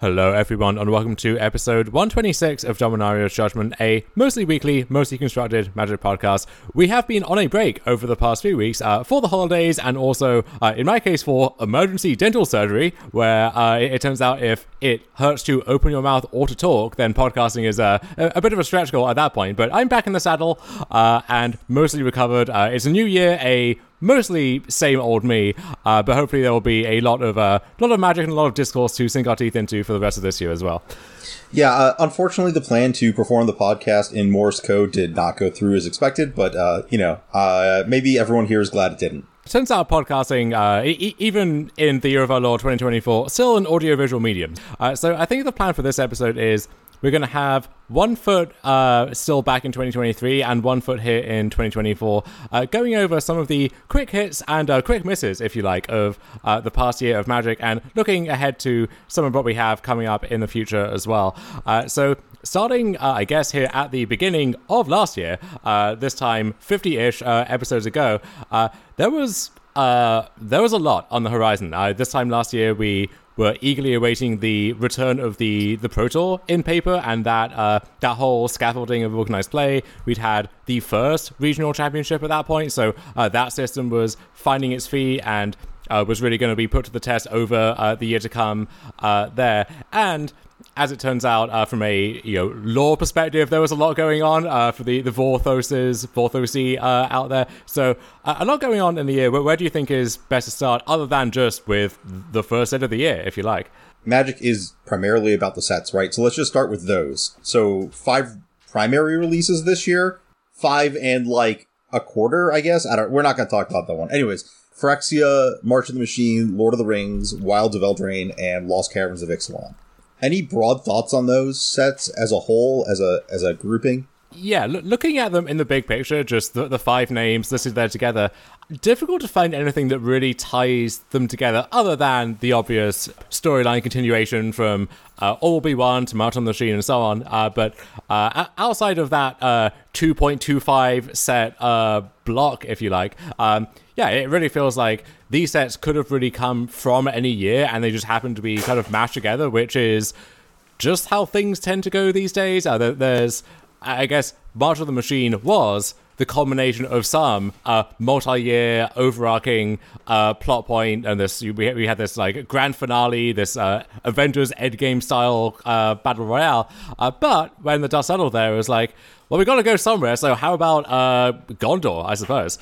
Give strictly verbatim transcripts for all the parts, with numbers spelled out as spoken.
Hello everyone and welcome to episode one twenty-six of Dominario's Judgment, a mostly weekly, mostly constructed Magic podcast. We have been on a break over the past few weeks uh, for the holidays and also, uh, in my case, for emergency dental surgery, where uh, it, it turns out if it hurts to open your mouth or to talk, then podcasting is uh, a, a bit of a stretch goal at that point. But I'm back in the saddle uh, and mostly recovered. Uh, it's a new year, a mostly same old me, uh, but hopefully there will be a lot of uh, lot of magic and a lot of discourse to sink our teeth into for the rest of this year as well. Yeah, uh, unfortunately, the plan to perform the podcast in Morse code did not go through as expected, but, uh, you know, uh, maybe everyone here is glad it didn't. Turns out podcasting, uh, e- even in the year of our Lord twenty twenty-four, still an audiovisual medium. Uh, so I think the plan for this episode is we're going to have one foot uh, still back in twenty twenty-three and one foot here in twenty twenty-four, uh, going over some of the quick hits and uh, quick misses, if you like, of uh, the past year of Magic and looking ahead to some of what we have coming up in the future as well. Uh, so starting, uh, I guess, here at the beginning of last year, uh, this time fifty-ish uh, episodes ago, uh, there was uh, there was a lot on the horizon. Uh, this time last year, we were eagerly awaiting the return of the, the Pro Tour in paper and that uh, that whole scaffolding of organized play. We'd had the first regional championship at that point, so uh, that system was finding its feet and uh, was really going to be put to the test over uh, the year to come uh, there. And as it turns out, uh, from a you know lore perspective, there was a lot going on uh, for the the Vorthoses, Vorthosi uh, out there. So uh, a lot going on in the year. Where, where do you think is best to start, other than just with the first set of the year, if you like? Magic is primarily about the sets, right? So let's just start with those. So five primary releases this year, five and like a quarter, I guess. I don't. We're not going to talk about that one. Anyways, Phyrexia, March of the Machine, Lord of the Rings, Wilds of Eldraine, and Lost Caverns of Ixalan. Any broad thoughts on those sets as a whole, as a as a grouping? Yeah, lo- looking at them in the big picture, just the, the five names listed there together, difficult to find anything that really ties them together other than the obvious storyline continuation from uh, All Will Be One to March on the Machine and so on. Uh, but uh, outside of that uh, two point two five set uh, block, if you like, um, yeah, it really feels like these sets could have really come from any year and they just happen to be kind of mashed together, which is just how things tend to go these days. Uh, there's, I guess, March of the Machine was the culmination of some uh, multi-year overarching uh, plot point, and this we, we had this like grand finale, this uh, Avengers Endgame style uh, battle royale. Uh, but when the dust settled, there it was like, well, we got to go somewhere. So how about uh, Gondor, I suppose?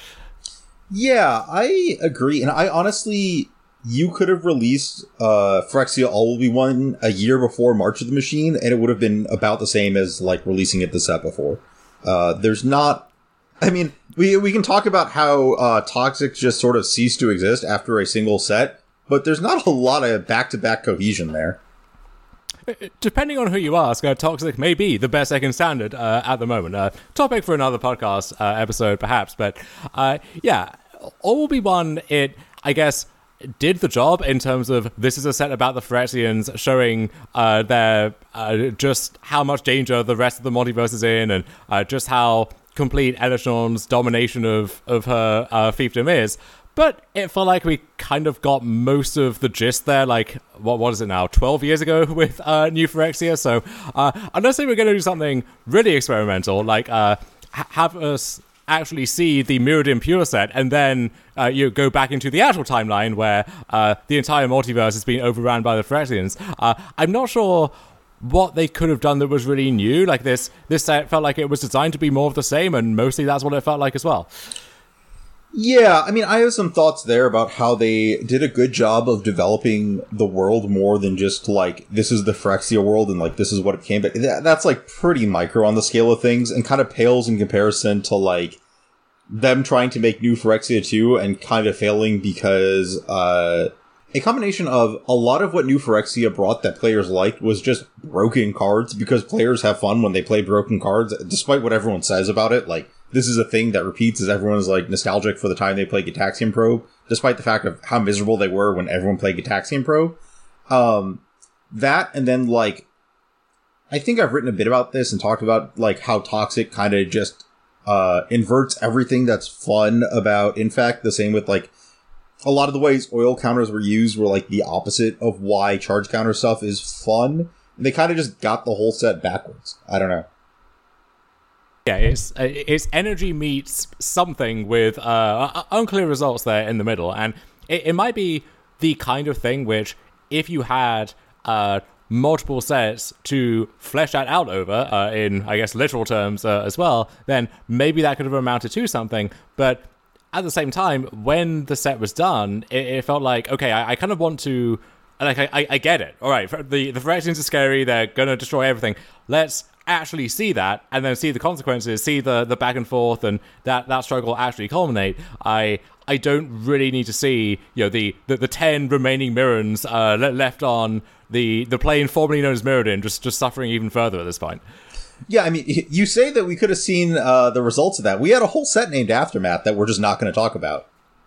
Yeah, I agree, and I honestly, you could have released uh, Phyrexia All Will Be One a year before March of the Machine, and it would have been about the same as like releasing it the set before. Uh, there's not, I mean, we we can talk about how uh, Toxic just sort of ceased to exist after a single set, but there's not a lot of back-to-back cohesion there. Depending on who you ask, uh, Toxic may be the best second standard uh, at the moment. Uh, topic for another podcast uh, episode, perhaps. But uh, yeah, All Will Be One, it, I guess, did the job in terms of this is a set about the Phyrexians showing uh, their uh, just how much danger the rest of the multiverse is in and uh, just how complete Elishnorn's domination of, of her uh, fiefdom is. But it felt like we kind of got most of the gist there, like, what what is it now, twelve years ago with uh, New Phyrexia. So uh, unless they were going to do something really experimental, like uh, ha- have us actually see the Mirrodin Pure set and then uh, you go back into the actual timeline where uh, the entire multiverse is being overrun by the Phyrexians, uh, I'm not sure what they could have done that was really new. Like this, this set felt like it was designed to be more of the same, and mostly that's what it felt like as well. Yeah, I mean, I have some thoughts there about how they did a good job of developing the world more than just, like, this is the Phyrexia world and, like, this is what it became. But that's, like, pretty micro on the scale of things and kind of pales in comparison to, like, them trying to make New Phyrexia two and kind of failing because uh, a combination of a lot of what New Phyrexia brought that players liked was just broken cards because players have fun when they play broken cards, despite what everyone says about it. Like, this is a thing that repeats as everyone is, like, nostalgic for the time they played Gitaxian Pro, despite the fact of how miserable they were when everyone played Gitaxian Pro. Um, that, and then, like, I think I've written a bit about this and talked about, like, how Toxic kind of just uh, inverts everything that's fun about Infect. The same with, like, a lot of the ways oil counters were used were like the opposite of why charge counter stuff is fun. And they kind of just got the whole set backwards. I don't know. Yeah, it's it's energy meets something with uh, unclear results there in the middle, and it, it might be the kind of thing which, if you had uh, multiple sets to flesh that out over, uh, in I guess literal terms uh, as well, then maybe that could have amounted to something. But at the same time, when the set was done, it, it felt like, okay, I, I kind of want to, like, I, I get it. All right, the the Phyrexians are scary; they're gonna destroy everything. Let's actually see that, and then see the consequences, see the the back and forth, and that that struggle actually culminate. I I don't really need to see, you know, the the, the ten remaining Mirrans uh, left on the the plane formerly known as Mirrodin, just just suffering even further at this point. Yeah, I mean, you say that we could have seen uh, the results of that. We had a whole set named Aftermath that we're just not going to talk about.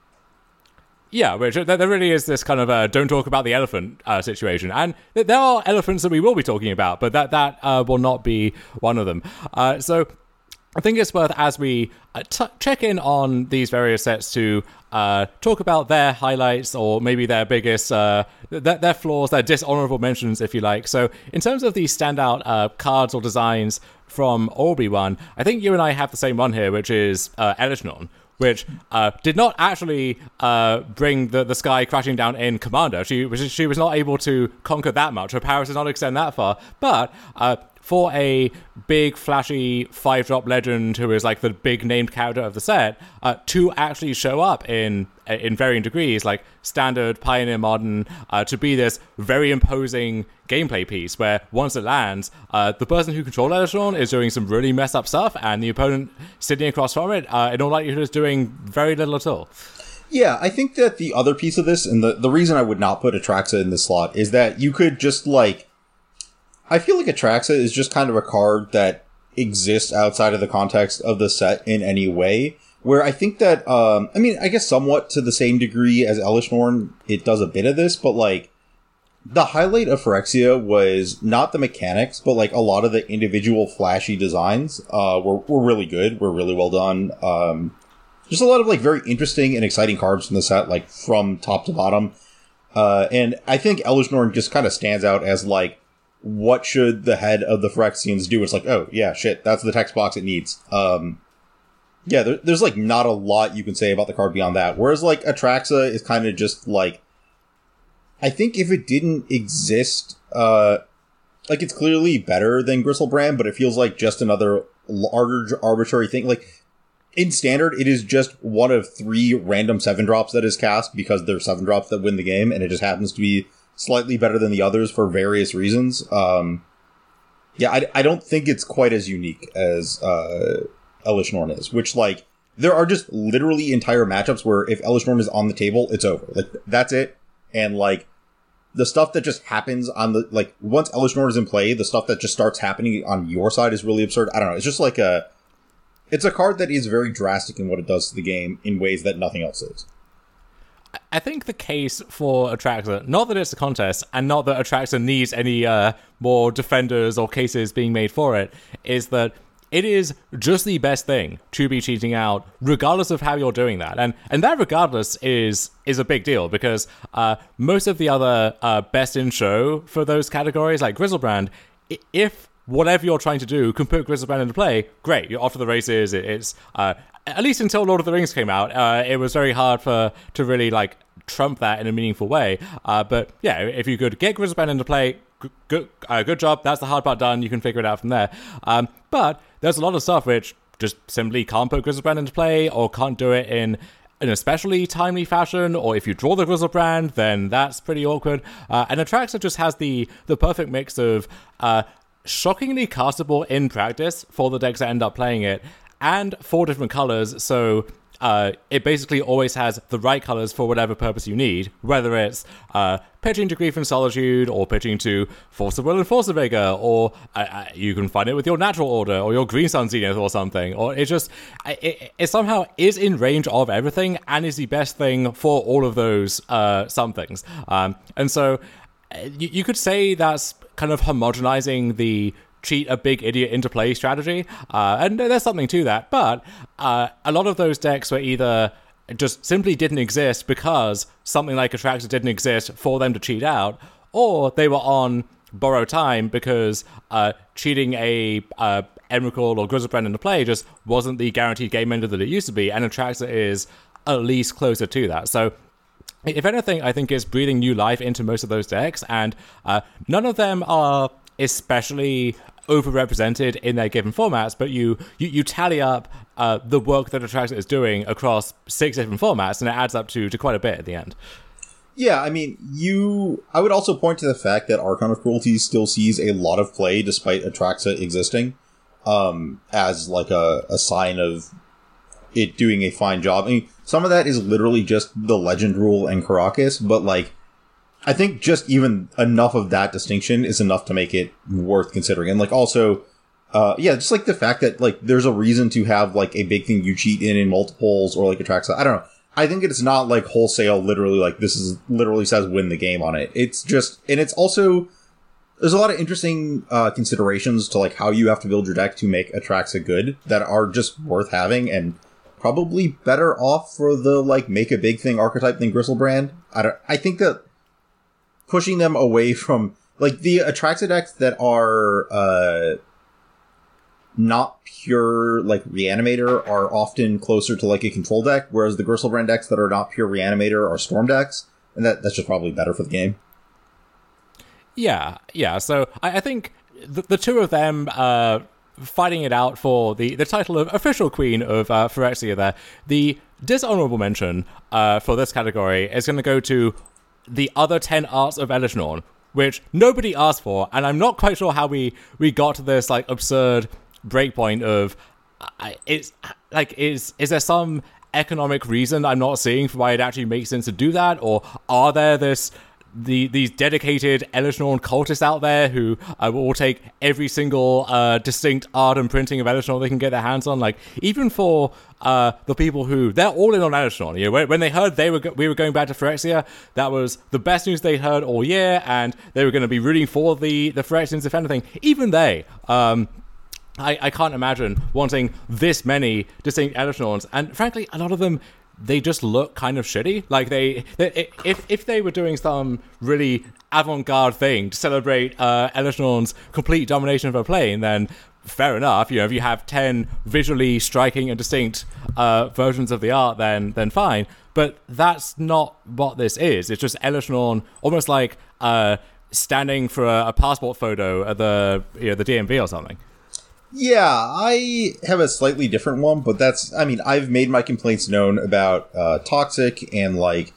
Yeah, which there really is this kind of uh, don't talk about the elephant uh, situation. And th- there are elephants that we will be talking about, but that, that uh, will not be one of them. Uh, so I think it's worth, as we uh, t- check in on these various sets, to uh, talk about their highlights, or maybe their biggest, uh, th- their flaws, their dishonorable mentions, if you like. So in terms of the standout uh, cards or designs from Obi-Wan, I think you and I have the same one here, which is uh, Elesh Norn, which uh, did not actually uh, bring the, the sky crashing down in Commander. She, she was not able to conquer that much. Her powers did not extend that far. But uh, for a big, flashy five-drop legend who is like the big named character of the set, uh, to actually show up in in varying degrees, like Standard, Pioneer, Modern, uh, to be this very imposing gameplay piece where once it lands, uh, the person who controls Elesh Norn is doing some really messed up stuff, and the opponent sitting across from it, uh, in all likelihood, is doing very little at all. Yeah, I think that the other piece of this, and the, the reason I would not put Atraxa in this slot, is that you could just, like... I feel like Atraxa is just kind of a card that exists outside of the context of the set in any way, where I think that, um, I mean, I guess somewhat to the same degree as Elesh Norn, it does a bit of this, but, like, the highlight of Phyrexia was not the mechanics, but, like, a lot of the individual flashy designs uh, were, were really good, were really well done. Um, just a lot of, like, very interesting and exciting cards in the set, like, from top to bottom. Uh, and I think Elesh Norn just kind of stands out as, like, what should the head of the Phyrexians do? It's like, oh, yeah, shit, that's the text box it needs. Um, yeah, there, there's, like, not a lot you can say about the card beyond that. Whereas, like, Atraxa is kind of just, like, I think if it didn't exist, uh, like, it's clearly better than Griselbrand, but it feels like just another large arbitrary thing. Like, in Standard, it is just one of three random seven drops that is cast because they're seven drops that win the game, and it just happens to be slightly better than the others for various reasons. Um, yeah, I, I don't think it's quite as unique as uh, Elesh Norn is, which, like, there are just literally entire matchups where if Elesh Norn is on the table, it's over. Like, that's it. And, like, the stuff that just happens on the, like, once Elesh Norn is in play, the stuff that just starts happening on your side is really absurd. I don't know. It's just like a, it's a card that is very drastic in what it does to the game in ways that nothing else is. I think the case for Atraxa, not that it's a contest, and not that Atraxa needs any uh, more defenders or cases being made for it, is that it is just the best thing to be cheating out, regardless of how you're doing that. And and that regardless is is a big deal, because uh, most of the other uh, best in show for those categories, like Griselbrand, if whatever you're trying to do can put Griselbrand into play, great, you're off to the races. It, it's uh, at least until Lord of the Rings came out, uh, it was very hard for to really like trump that in a meaningful way. Uh, but yeah, if you could get Griselbrand into play, g- good uh, good job. That's the hard part done. You can figure it out from there. Um, but there's a lot of stuff which just simply can't put Griselbrand into play, or can't do it in an especially timely fashion, or if you draw the Griselbrand, then that's pretty awkward. Uh, and Atraxa just has the the perfect mix of uh, shockingly castable in practice for the decks that end up playing it, and four different colors, so uh, it basically always has the right colors for whatever purpose you need, whether it's uh, pitching to Grief and Solitude, or pitching to Force of Will and Force of Vigor, or uh, uh, you can find it with your Natural Order, or your Green Sun Zenith or something, or it just, it, it somehow is in range of everything, and is the best thing for all of those uh, somethings. Um, and so, you, you could say that's kind of homogenizing the cheat a big idiot into play strategy, uh, and there's something to that, but uh, a lot of those decks were either just simply didn't exist because something like Atraxa didn't exist for them to cheat out, or they were on borrowed time because uh, cheating a uh, Emrakul or Griselbrand into play just wasn't the guaranteed game ender that it used to be, and Atraxa is at least closer to that. So if anything, I think it's breathing new life into most of those decks, and uh, none of them are especially overrepresented in their given formats, but you you, you tally up uh, the work that Atraxa is doing across six different formats, and it adds up to, to quite a bit at the end. Yeah, I mean, you... I would also point to the fact that Archon of Cruelty still sees a lot of play despite Atraxa existing, um, as like a, a sign of it doing a fine job. I mean, some of that is literally just the Legend rule and Karakas, but like, I think just even enough of that distinction is enough to make it worth considering. And like, also, uh, yeah, just like the fact that like, there's a reason to have like a big thing you cheat in in multiples or like Atraxa. I don't know. I think it's not like wholesale, literally like this is literally says win the game on it. It's just, and it's also, there's a lot of interesting uh, considerations to like how you have to build your deck to make Atraxa good that are just worth having and probably better off for the like make a big thing archetype than Griselbrand. I don't, I think that pushing them away from like the Atraxa decks that are uh, not pure like Reanimator are often closer to like a control deck, whereas the Griselbrand decks that are not pure Reanimator are Storm decks, and that that's just probably better for the game. Yeah, yeah. So I, I think the, the two of them uh, fighting it out for the, the title of official queen of uh, Phyrexia there. The dishonorable mention uh, for this category is going to go to the other ten arts of Elesh Norn, which nobody asked for, and I'm not quite sure how we, we got to this like absurd breakpoint of uh, it's like is is there some economic reason I'm not seeing for why it actually makes sense to do that, or are there this the these dedicated Elesh Norn cultists out there who uh, will take every single uh, distinct art and printing of Elesh Norn they can get their hands on? Like, even for uh, the people who, they're all in on Elesh Norn. You know, when, when they heard they were go- we were going back to Phyrexia, that was the best news they heard all year, and they were going to be rooting for the, the Phyrexians, if anything. Even they, um, I, I can't imagine wanting this many distinct Elesh Norns, and frankly, a lot of them, they just look kind of shitty. Like, they, they if if they were doing some really avant-garde thing to celebrate uh, Elesh Norn's complete domination of a plane, then fair enough. You know, if you have ten visually striking and distinct uh, versions of the art, then then fine. But that's not what this is. It's just Elesh Norn, almost like uh, standing for a, a passport photo at the you know the D M V or something. Yeah, I have a slightly different one, but that's, I mean, I've made my complaints known about uh, Toxic and, like,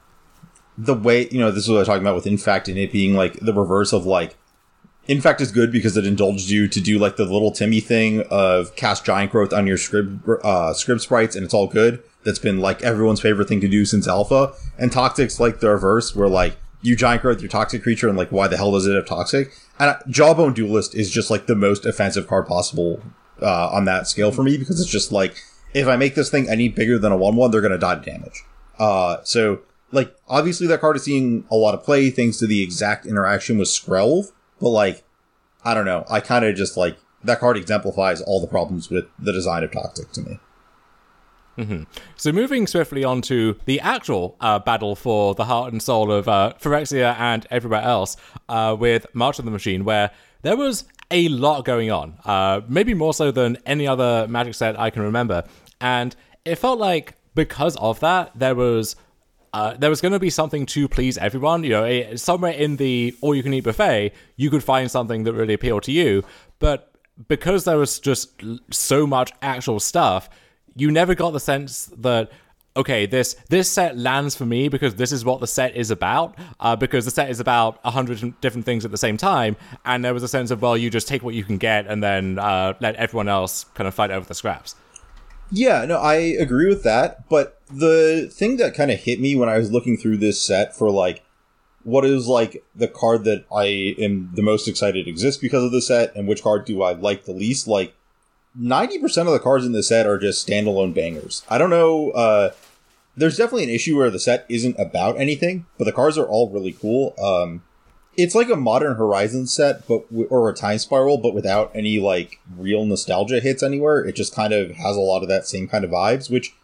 the way, you know, this is what I was talking about with Infact and it being, like, the reverse of, like, Infact is good because it indulged you to do, like, the little Timmy thing of cast Giant Growth on your Scrib, uh, Scrib sprites, and it's all good. That's been, like, everyone's favorite thing to do since Alpha. And Toxic's, like, the reverse, where, like, you Giant Growth your Toxic creature, and, like, why the hell does it have Toxic? And Jawbone Duelist is just, like, the most offensive card possible uh, on that scale for me, because it's just, like, if I make this thing any bigger than a one one, they're going to die to damage. Uh, so, like, obviously that card is seeing a lot of play, thanks to the exact interaction with Skrelv, but, like, I don't know, I kind of just, like, that card exemplifies all the problems with the design of Toxic to me. Mm-hmm. So moving swiftly on to the actual uh, battle for the heart and soul of uh, Phyrexia and everywhere else uh, with March of the Machine, where there was a lot going on, uh, maybe more so than any other Magic set I can remember. And it felt like because of that, there was uh, there was going to be something to please everyone. You know, it, somewhere in the all-you-can-eat buffet, you could find something that really appealed to you. But because there was just so much actual stuff, you never got the sense that, okay, this this set lands for me because this is what the set is about, uh, because the set is about a hundred different things at the same time, and there was a sense of, well, you just take what you can get and then uh, let everyone else kind of fight over the scraps. Yeah, no, I agree with that, but the thing that kind of hit me when I was looking through this set for, like, what is, like, the card that I am the most excited exists because of the set, and which card do I like the least, like, ninety percent of the cards in the set are just standalone bangers. I don't know, uh, there's definitely an issue where the set isn't about anything, but the cards are all really cool. Um, it's like a Modern Horizons set, but w- or a Time Spiral, but without any, like, real nostalgia hits anywhere. It just kind of has a lot of that same kind of vibes, which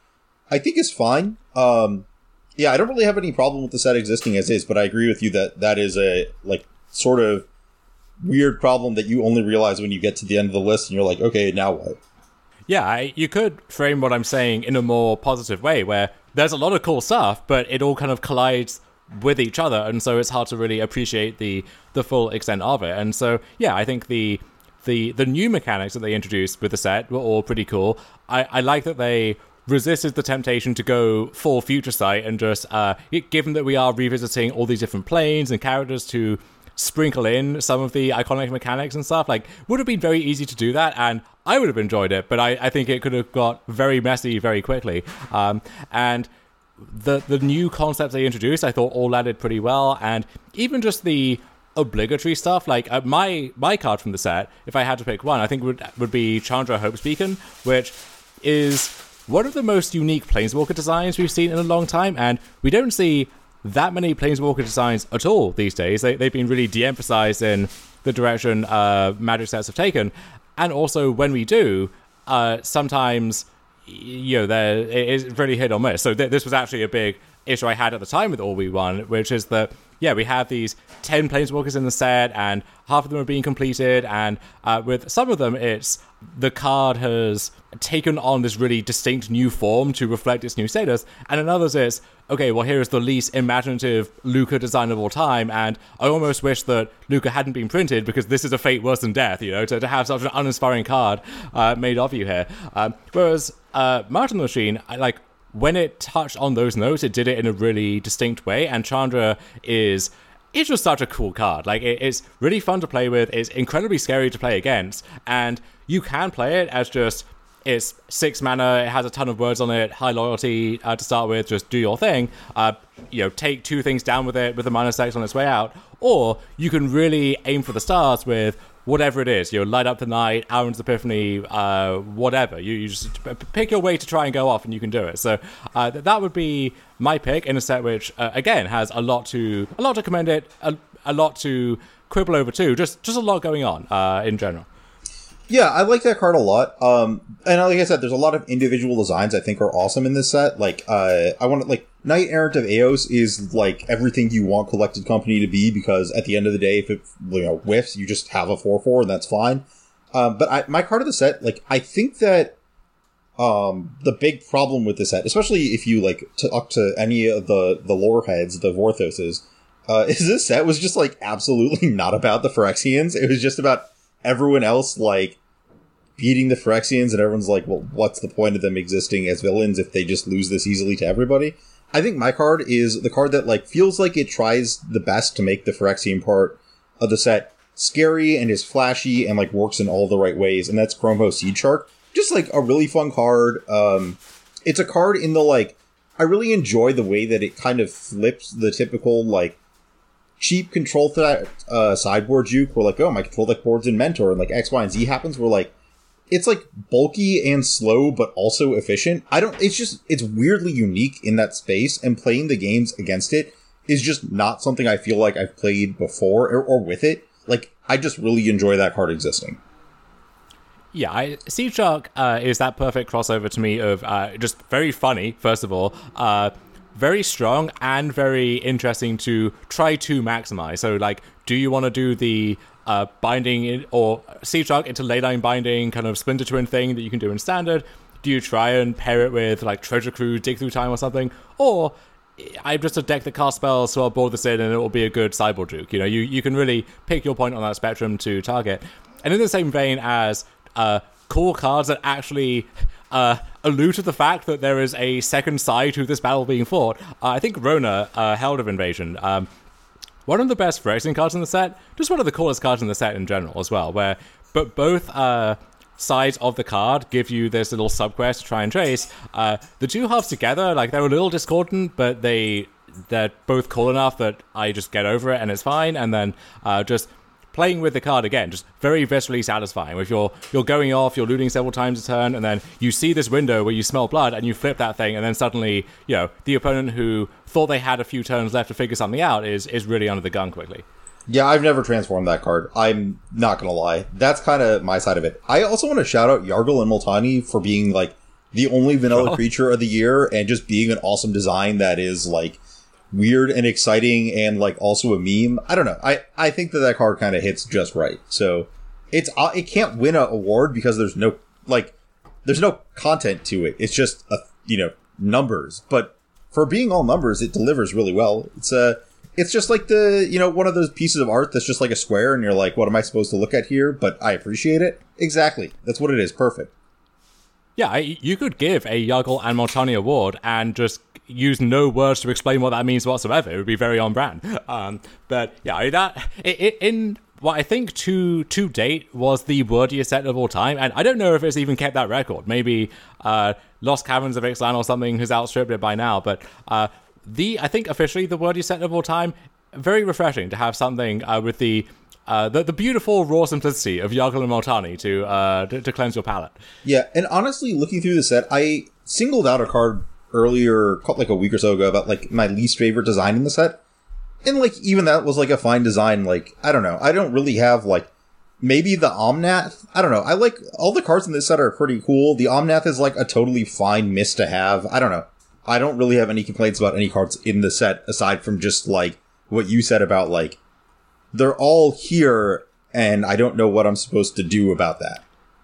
I think is fine. Um, yeah, I don't really have any problem with the set existing as is, but I agree with you that that is a, like, sort of weird problem that you only realize when you get to the end of the list and you're like, okay, now what? Yeah, I, you could frame what I'm saying in a more positive way, where there's a lot of cool stuff, but it all kind of collides with each other, and so it's hard to really appreciate the the full extent of it. And so, yeah, I think the the the new mechanics that they introduced with the set were all pretty cool. I, I like that they resisted the temptation to go full future sight and just, uh, given that we are revisiting all these different planes and characters, to sprinkle in some of the iconic mechanics and stuff. Like, would have been very easy to do that, and I would have enjoyed it, but I, I think it could have got very messy very quickly. Um, and the the new concepts they introduced, I thought all landed pretty well, and even just the obligatory stuff, like uh, my my card from the set, if I had to pick one, I think would would be Chandra Hope's Beacon, which is one of the most unique Planeswalker designs we've seen in a long time, and we don't see that many Planeswalker designs at all these days. They, they've been really de-emphasized in the direction uh, Magic sets have taken, and also when we do, uh, sometimes, you know, there it is really hit or miss. So th- this was actually a big issue I had at the time with All We Won, which is that, yeah, we have these ten Planeswalkers in the set, and half of them are being completed, and uh, with some of them, it's the card has taken on this really distinct new form to reflect its new status, and in others it's, okay, well, here is the least imaginative Luca design of all time, and I almost wish that Luca hadn't been printed, because this is a fate worse than death, you know, to, to have such an uninspiring card uh, made of you here. Um, whereas uh, Martin the Machine, I like, when it touched on those notes, it did it in a really distinct way, and Chandra is it's just such a cool card. Like, it, it's really fun to play with, it's incredibly scary to play against, and you can play it as just, it's six mana, it has a ton of words on it, high loyalty uh, to start with, just do your thing, uh, you know, take two things down with it with a minus X on its way out, or you can really aim for the stars with whatever it is, you know, Light Up the Night, Aaron's Epiphany, uh, whatever. You, you just pick your way to try and go off, and you can do it. So uh, that would be my pick in a set which, uh, again, has a lot to a lot to commend it, a, a lot to quibble over too. Just just a lot going on uh, in general. Yeah, I like that card a lot. Um, and like I said, there's a lot of individual designs I think are awesome in this set. Like, uh, I want to, like, Knight Errant of Eos is, like, everything you want Collected Company to be, because at the end of the day, if it, you know, whiffs, you just have a four four, and that's fine. Um, but I, my card of the set, like, I think that, um, the big problem with the set, especially if you, like, talk to any of the, the lore heads, the Vorthoses, uh, is this set was just, like, absolutely not about the Phyrexians. It was just about everyone else, like, beating the Phyrexians, and everyone's like, well, what's the point of them existing as villains if they just lose this easily to everybody? I think my card is the card that, like, feels like it tries the best to make the Phyrexian part of the set scary and is flashy and, like, works in all the right ways, and that's Chromho Seed Shark. Just, like, a really fun card. Um, it's a card in the, like, I really enjoy the way that it kind of flips the typical, like, cheap control th- uh, sideboard juke, where, like, oh, my control deck board's in Mentor, and, like, X, Y, and Z happens, where, like, it's, like, bulky and slow, but also efficient. I don't, it's just, it's weirdly unique in that space, and playing the games against it is just not something I feel like I've played before, or, or with it. Like, I just really enjoy that card existing. Yeah, I, Seed Shark uh, is that perfect crossover to me of uh, just very funny, first of all, uh, very strong, and very interesting to try to maximize. So, like, do you want to do the Uh, binding in, or Seed Shark into leyline binding kind of Splinter Twin thing that you can do in Standard? Do you try and pair it with, like, Treasure Crew, Dig Through Time or something? Or I'm just a deck that casts spells, so I'll board this in and it will be a good sideboard juke. You know, you, you can really pick your point on that spectrum to target. And in the same vein as uh, cool cards that actually uh, allude to the fact that there is a second side to this battle being fought, uh, I think Rona, uh, Herald of Invasion, um, one of the best Phyrexian cards in the set, just one of the coolest cards in the set in general as well, where but both uh, sides of the card give you this little subquest to try and trace. Uh, the two halves together, like, they're a little discordant, but they, they're both cool enough that I just get over it and it's fine, and then uh, just playing with the card again, just very viscerally satisfying. If you're you're going off, you're looting several times a turn, and then you see this window where you smell blood, and you flip that thing, and then suddenly, you know, the opponent who thought they had a few turns left to figure something out is is really under the gun quickly. Yeah, I've never transformed that card. I'm not gonna lie. That's kind of my side of it. I also want to shout out Yargle and Multani for being, like, the only vanilla Sure. creature of the year and just being an awesome design that is like weird and exciting and like also a meme. I don't know. I, I think that that card kind of hits just right. So it's, uh, it can't win an award because there's no, like, there's no content to it. It's just, a, you know, numbers. But for being all numbers, it delivers really well. It's a, it's just like the, you know, one of those pieces of art that's just like a square and you're like, what am I supposed to look at here? But I appreciate it. Exactly. That's what it is. Perfect. Yeah, I, you could give a Yuggle and Moltani award and just use no words to explain what that means whatsoever. It would be very on brand. Um, but yeah, I- that it, it, in what I think to to date was the wordiest set of all time, and I don't know if it's even kept that record. Maybe uh, Lost Caverns of Ixalan or something has outstripped it by now. But uh, the I think officially the wordiest set of all time. Very refreshing to have something uh, with the. Uh, the, the beautiful raw simplicity of Yuggle and Moltani to, uh, to to cleanse your palate. Yeah, and honestly, looking through the set, I singled out a card earlier, like a week or so ago, about like my least favorite design in the set. And like even that was like a fine design. Like, I don't know. I don't really have like maybe the Omnath. I don't know. I like all the cards in this set are pretty cool. The Omnath is like a totally fine miss to have. I don't know. I don't really have any complaints about any cards in the set aside from just like what you said about like they're all here, and I don't know what I'm supposed to do about that.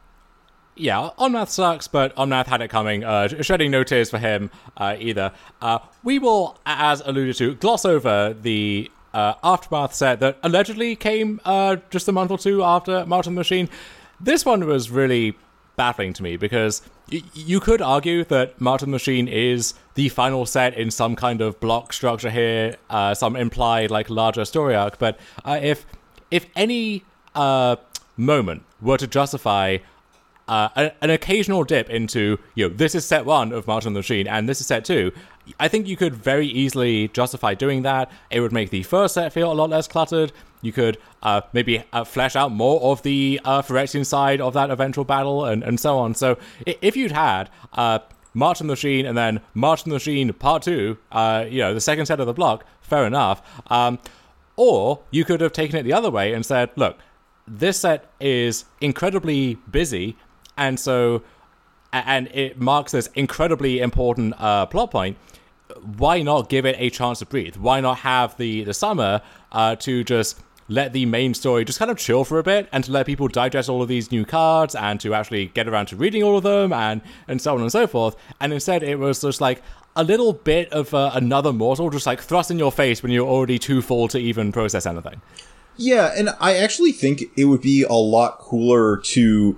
Yeah, Omnath sucks, but Omnath had it coming. Uh, shedding no tears for him uh, either. Uh, we will, as alluded to, gloss over the uh, Aftermath set that allegedly came uh, just a month or two after March of the Machine. This one was really baffling to me because y- you could argue that March of the Machine is the final set in some kind of block structure here, uh, some implied like larger story arc. But uh, if if any uh, moment were to justify uh, a, an occasional dip into, you know, this is set one of March of the Machine and this is set two, I think you could very easily justify doing that. It would make the first set feel a lot less cluttered. You could uh, maybe uh, flesh out more of the uh, Phyrexian side of that eventual battle and, and so on. So if you'd had uh, March of the Machine and then March of the Machine Part two, uh, you know, the second set of the block, fair enough. Um, or you could have taken it the other way and said, look, this set is incredibly busy, and so and it marks this incredibly important uh, plot point. Why not give it a chance to breathe? Why not have the, the summer uh, to just let the main story just kind of chill for a bit and to let people digest all of these new cards and to actually get around to reading all of them and, and so on and so forth. And instead it was just like a little bit of uh, another morsel just like thrust in your face when you're already too full to even process anything. Yeah, and I actually think it would be a lot cooler to...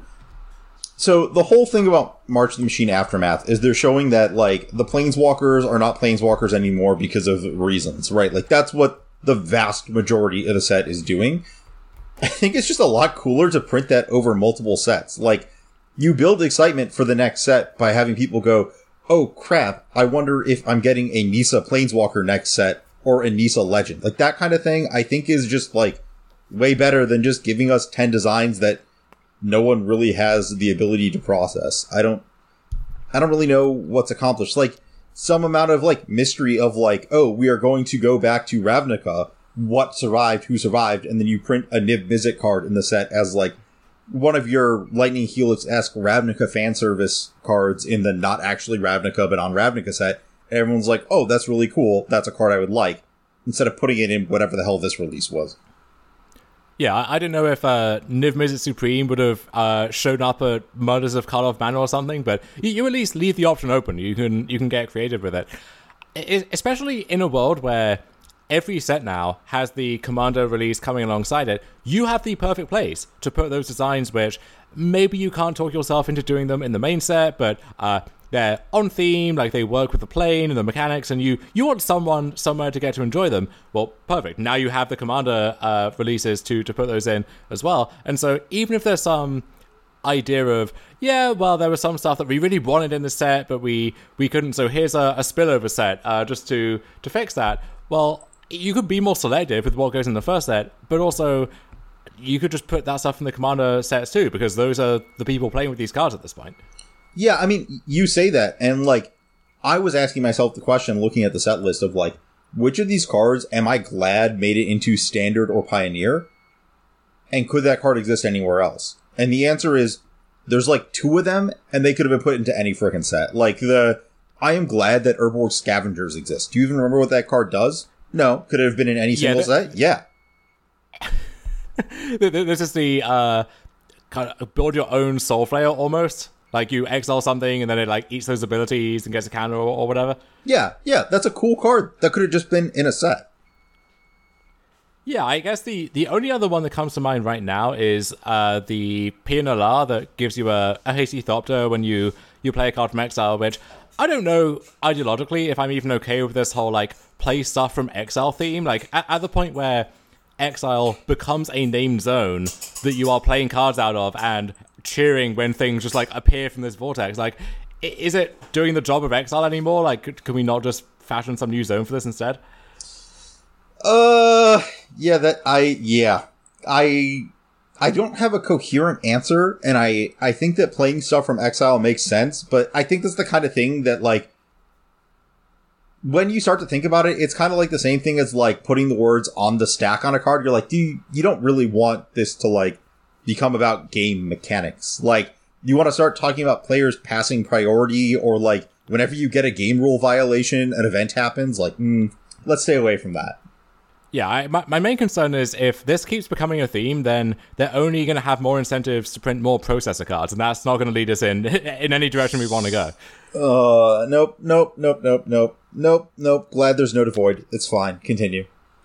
So the whole thing about March of the Machine Aftermath is they're showing that, like, the Planeswalkers are not Planeswalkers anymore because of reasons, right? Like, that's what the vast majority of the set is doing. I think it's just a lot cooler to print that over multiple sets. Like, you build excitement for the next set by having people go, oh crap, I wonder if I'm getting a Nissa Planeswalker next set or a Nissa Legend. Like, that kind of thing, I think is just, like, way better than just giving us ten designs that no one really has the ability to process. I don't, I don't really know what's accomplished. Like, some amount of, like, mystery of, like, oh, we are going to go back to Ravnica. What survived? Who survived? And then you print a Niv Mizzet card in the set as, like, one of your Lightning Helix-esque Ravnica fan service cards in the not actually Ravnica, but on Ravnica set. And everyone's like, oh, that's really cool. That's a card I would like. Instead of putting it in whatever the hell this release was. Yeah, I, I don't know if uh, Niv Mizzet Supreme would have uh, shown up at Murders of Karlov Manor or something, but you, you at least leave the option open. You can you can get creative with it. it. Especially in a world where every set now has the Commander release coming alongside it, you have the perfect place to put those designs which maybe you can't talk yourself into doing them in the main set, but uh, they're on theme, like they work with the plane and the mechanics, and you you want someone somewhere to get to enjoy them. Well, perfect. Now you have the Commander uh, releases to to put those in as well. And so even if there's some idea of, yeah, well, there was some stuff that we really wanted in the set, but we we couldn't, so here's a, a spillover set uh, just to to fix that. Well, you could be more selective with what goes in the first set, but also you could just put that stuff in the Commander sets too, because those are the people playing with these cards at this point. Yeah, I mean, you say that, and, like, I was asking myself the question, looking at the set list of, like, which of these cards am I glad made it into Standard or Pioneer? And could that card exist anywhere else? And the answer is, there's like two of them, and they could have been put into any frickin' set. Like the, I am glad that Urborg Scavengers exist. Do you even remember what that card does? No. Could it have been in any single yeah, set? Yeah. This is the uh, kind of build your own Soul Flail almost. Like you exile something and then it like eats those abilities and gets a counter or, or whatever. Yeah, yeah, that's a cool card. That could have just been in a set. Yeah, I guess the, the only other one that comes to mind right now is uh, the Pianolar that gives you a, a Hasty Thopter when you, you play a card from exile, which I don't know ideologically if I'm even okay with this whole like play stuff from exile theme. Like at, at the point where exile becomes a named zone that you are playing cards out of and cheering when things just like appear from this vortex, like is it doing the job of exile anymore? Like can we not just fashion some new zone for this instead? Uh yeah that I yeah I I don't have a coherent answer, and I I think that playing stuff from exile makes sense, but I think that's the kind of thing that like when you start to think about it, it's kind of like the same thing as like putting the words on the stack on a card. You're like, do you, you don't really want this to like become about game mechanics. Like, you want to start talking about players passing priority, or like whenever you get a game rule violation, an event happens, like, mm, let's stay away from that. Yeah, I, my, my main concern is if this keeps becoming a theme, then they're only going to have more incentives to print more processor cards, and that's not going to lead us in in any direction we want to go. Uh, nope, nope, nope, nope, nope, nope, nope. Glad there's no Devoid. It's fine. Continue.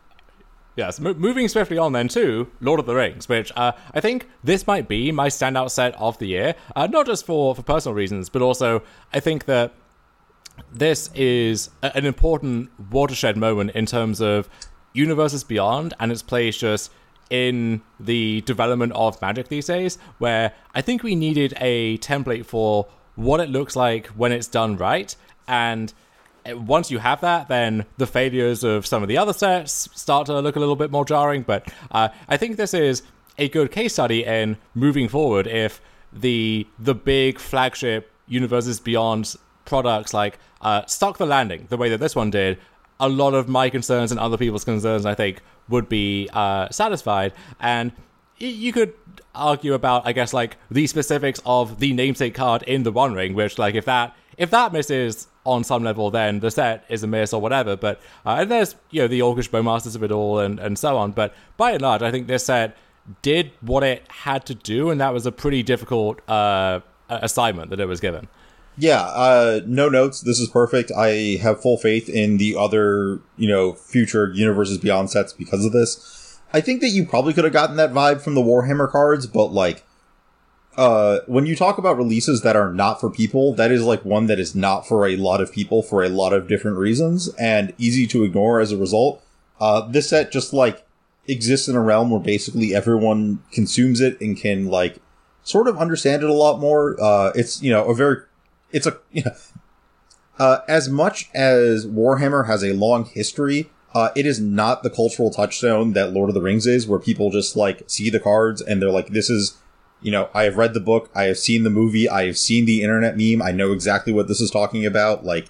Yes, mo- moving swiftly on then to Lord of the Rings, which uh, I think this might be my standout set of the year, uh, not just for, for personal reasons, but also I think that this is a- an important watershed moment in terms of Universes Beyond and its place just in the development of Magic these days, where I think we needed a template for what it looks like when it's done right, and once you have that, then the failures of some of the other sets start to look a little bit more jarring, but uh, I think this is a good case study in moving forward if the the big flagship Universes Beyond products like uh, stuck the landing the way that this one did. A lot of my concerns and other people's concerns, I think, would be uh, satisfied. And y- you could argue about, I guess, like the specifics of the namesake card in the One Ring, which, like, if that if that misses on some level, then the set is a miss or whatever. But uh, and there's, you know, the Orcish Bowmasters of it all and, and so on. But by and large, I think this set did what it had to do, and that was a pretty difficult uh, assignment that it was given. Yeah, uh, no notes. This is perfect. I have full faith in the other, you know, future Universes Beyond sets because of this. I think that you probably could have gotten that vibe from the Warhammer cards, but like, uh, when you talk about releases that are not for people, that is like one that is not for a lot of people for a lot of different reasons and easy to ignore as a result. Uh, this set just like exists in a realm where basically everyone consumes it and can like sort of understand it a lot more. Uh, it's, you know, a very It's a, you know, uh, as much as Warhammer has a long history, uh, it is not the cultural touchstone that Lord of the Rings is, where people just, like, see the cards and they're like, this is, you know, I have read the book, I have seen the movie, I have seen the internet meme, I know exactly what this is talking about. Like,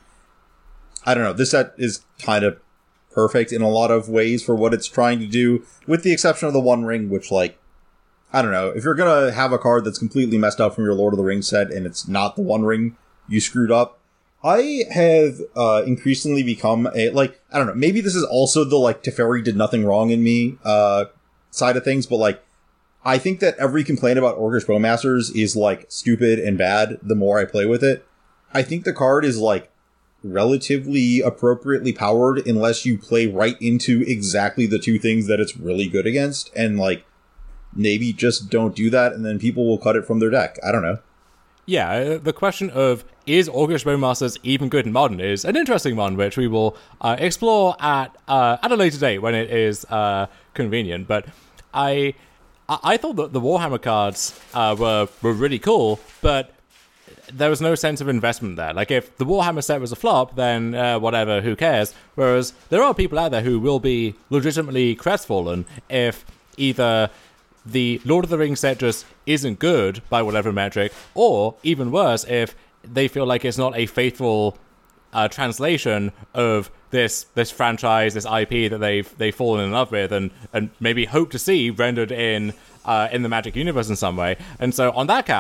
I don't know, this set is kind of perfect in a lot of ways for what it's trying to do, with the exception of the One Ring, which, like, I don't know, if you're gonna have a card that's completely messed up from your Lord of the Rings set and it's not the One Ring, you screwed up. I have uh, increasingly become a, like, I don't know, maybe this is also the, like, Teferi did nothing wrong in me uh, side of things, but, like, I think that every complaint about Orcish Bowmasters is, like, stupid and bad the more I play with it. I think the card is, like, relatively appropriately powered unless you play right into exactly the two things that it's really good against, and, like, maybe just don't do that, and then people will cut it from their deck. I don't know. Yeah, the question of is Orcish Bowmasters even good in Modern is an interesting one, which we will uh, explore at uh, at a later date when it is uh, convenient. But I I thought that the Warhammer cards uh, were were really cool, but there was no sense of investment there. Like, if the Warhammer set was a flop, then uh, whatever, who cares? Whereas there are people out there who will be legitimately crestfallen if either the Lord of the Rings set just isn't good by whatever metric, or even worse, if they feel like it's not a faithful uh, translation of this this franchise, this I P that they've they've fallen in love with, and, and maybe hope to see rendered in uh, in the Magic universe in some way. And so, on that count,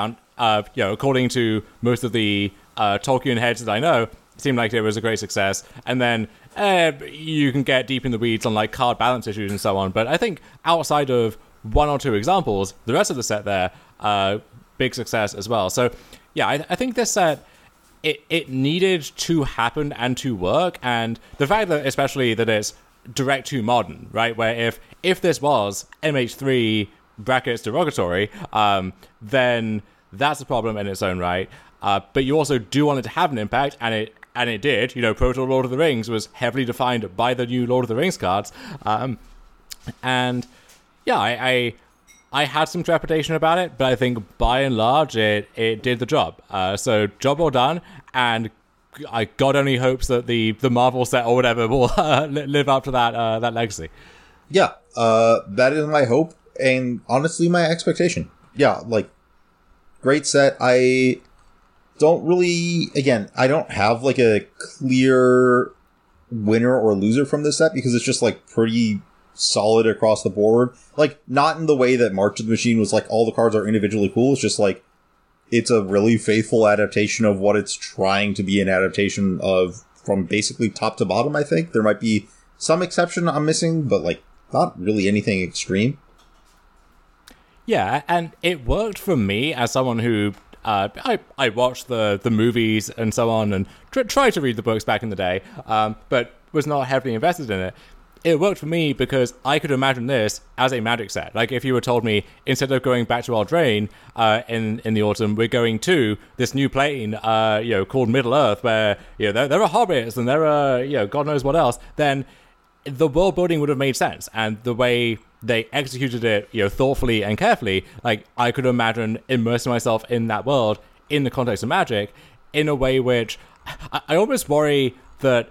uh, you know, according to most of the uh, Tolkien heads that I know, it seemed like it was a great success. And then uh, you can get deep in the weeds on like card balance issues and so on. But I think outside of one or two examples, the rest of the set there, uh, big success as well. So yeah, I, I think this set, it, it needed to happen and to work. And the fact that especially that it's direct to modern, right? Where if if this was M H three brackets derogatory, um, then that's a problem in its own right. Uh, but you also do want it to have an impact, and it and it did. You know, Pro Tour Lord of the Rings was heavily defined by the new Lord of the Rings cards, um, and yeah, I, I I had some trepidation about it, but I think by and large it it did the job. Uh, so job well done, and I God only hopes that the, the Marvel set or whatever will uh, live up to that uh, that legacy. Yeah, uh, that is my hope, and honestly, my expectation. Yeah, like, great set. I don't really, again, I don't have, like, a clear winner or loser from this set, because it's just, like, pretty solid across the board. Like, not in the way that March of the Machine was, like, all the cards are individually cool. It's just, like, it's a really faithful adaptation of what it's trying to be an adaptation of from basically top to bottom, I think. There might be some exception I'm missing, but, like, not really anything extreme. Yeah, and it worked for me as someone who... Uh, I, I watched the, the movies and so on and tr- tried to read the books back in the day, um, but was not heavily invested in it. It worked for me because I could imagine this as a Magic set. Like, if you had told me, instead of going back to Eldraine uh, in in the autumn, we're going to this new plane, uh, you know, called Middle Earth, where, you know, there, there are hobbits and there are, you know, God knows what else, then the world building would have made sense. And the way they executed it, you know, thoughtfully and carefully, like, I could imagine immersing myself in that world in the context of Magic in a way which I, I almost worry that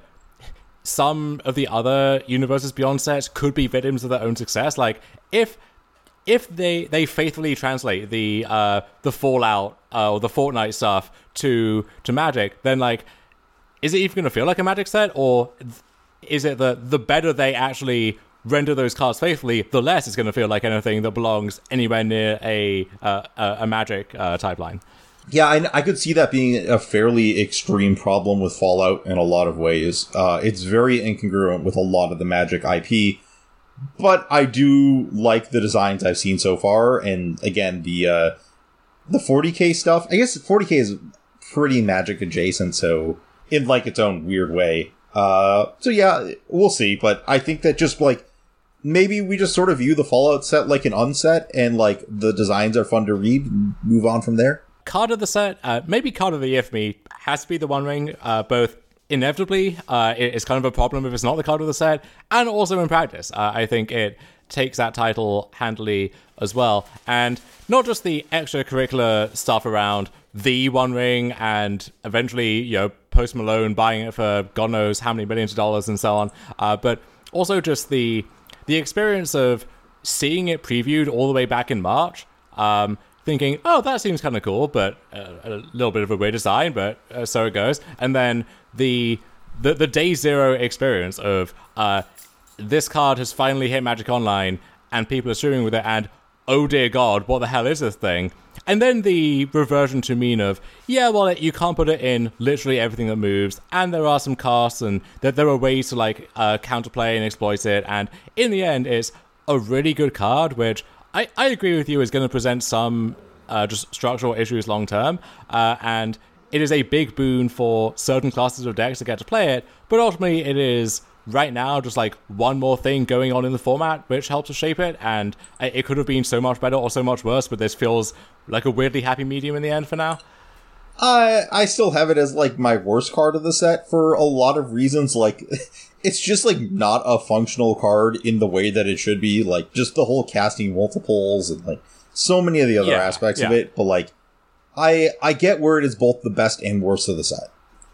some of the other Universes Beyond sets could be victims of their own success. Like, if if they they faithfully translate the uh, the Fallout uh, or the Fortnite stuff to to Magic, then, like, is it even going to feel like a Magic set, or is it that the better they actually render those cards faithfully, the less it's going to feel like anything that belongs anywhere near a uh, a, a Magic uh, type line? Yeah, I, I could see that being a fairly extreme problem with Fallout in a lot of ways. Uh, it's very incongruent with a lot of the Magic I P, but I do like the designs I've seen so far. And again, the uh, the forty K stuff, I guess forty K is pretty Magic adjacent, so in like its own weird way. Uh, so yeah, we'll see. But I think that just like maybe we just sort of view the Fallout set like an unset, and like the designs are fun to read and move on from there. Card of the set, uh, maybe card of the year for me has to be the One Ring, uh, both inevitably, uh, it's kind of a problem if it's not the card of the set, and also in practice. Uh, I think it takes that title handily as well. And not just the extracurricular stuff around the One Ring and eventually, you know, Post Malone buying it for God knows how many millions of dollars and so on, uh, but also just the the experience of seeing it previewed all the way back in March, um, thinking, oh, that seems kind of cool, but uh, a little bit of a weird design, but uh, so it goes. And then the the, the day zero experience of uh, this card has finally hit Magic Online, and people are streaming with it, and oh dear God, what the hell is this thing? And then the reversion to mean of, yeah, well, it, you can't put it in literally everything that moves, and there are some casts, and that there are ways to like uh, counterplay and exploit it, and in the end, it's a really good card, which I, I agree with you is going to present some uh, just structural issues long term, uh, and it is a big boon for certain classes of decks to get to play it, but ultimately it is right now just like one more thing going on in the format which helps to shape it, and it could have been so much better or so much worse, but this feels like a weirdly happy medium in the end for now. I I still have it as like my worst card of the set for a lot of reasons. Like, it's just like not a functional card in the way that it should be. Like, just the whole casting multiples and like so many of the other yeah, aspects yeah. of it. But like, I I get where it is both the best and worst of the set.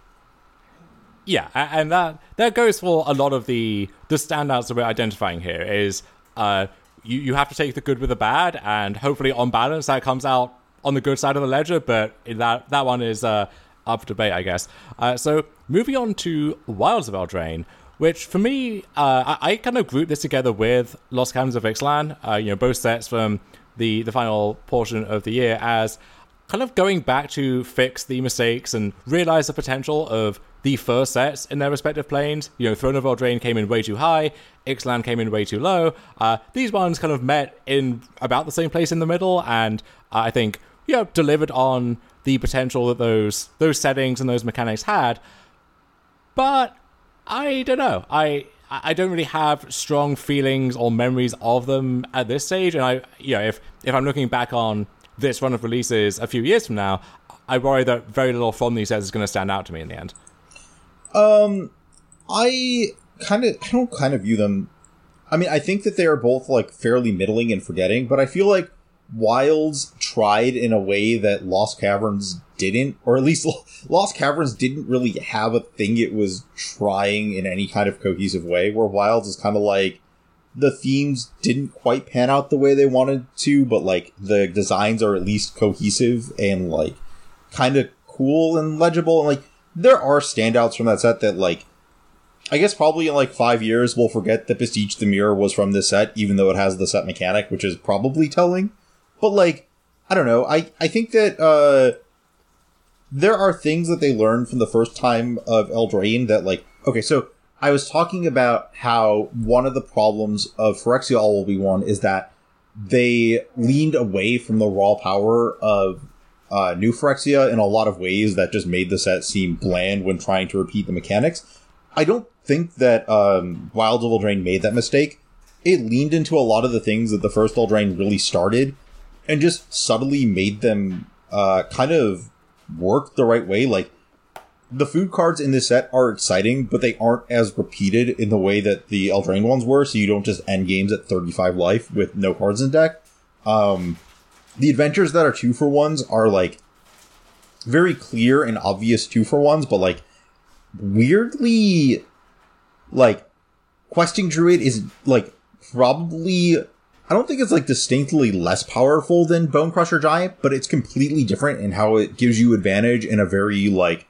Yeah, and that that goes for a lot of the the standouts that we're identifying here. Is uh you you have to take the good with the bad, and hopefully on balance that comes out on the good side of the ledger, but that that one is uh, up for debate, I guess. Uh, so moving on to Wilds of Eldraine, which for me, uh, I, I kind of group this together with Lost Cannons of Ixalan, uh, you know, both sets from the, the final portion of the year, as kind of going back to fix the mistakes and realize the potential of the first sets in their respective planes. You know, Throne of Eldraine came in way too high, Ixalan came in way too low. Uh, these ones kind of met in about the same place in the middle, and uh, I think, you know, delivered on the potential that those those settings and those mechanics had. But I don't know. I I don't really have strong feelings or memories of them at this stage, and I, you know, if if I'm looking back on this run of releases a few years from now, I worry that very little from these sets is going to stand out to me in the end. Um, I kind of, I don't kind of view them. I mean, I think that they are both like fairly middling and forgetting, but I feel like Wilds tried in a way that Lost Caverns didn't, or at least Lost Caverns didn't really have a thing it was trying in any kind of cohesive way, where Wilds is kind of like, the themes didn't quite pan out the way they wanted to, but like the designs are at least cohesive and like kind of cool and legible. And like there are standouts from that set that like, I guess probably in like five years we'll forget that Beseech the Mirror was from this set, even though it has the set mechanic, which is probably telling. But like, I don't know. I, I think that uh, there are things that they learned from the first time of Eldraine that like, okay, so I was talking about how one of the problems of Phyrexia All Will Be One is that they leaned away from the raw power of uh, New Phyrexia in a lot of ways that just made the set seem bland when trying to repeat the mechanics. I don't think that um, Wilds of Eldraine made that mistake. It leaned into a lot of the things that the first Eldraine really started and just subtly made them uh, kind of work the right way. Like, the food cards in this set are exciting, but they aren't as repeated in the way that the Eldraine ones were, so you don't just end games at thirty-five life with no cards in deck. Um, the adventures that are two-for-ones are, like, very clear and obvious two-for-ones, but, like, weirdly, like, Questing Druid is, like, probably... I don't think it's, like, distinctly less powerful than Bonecrusher Giant, but it's completely different in how it gives you advantage in a very, like,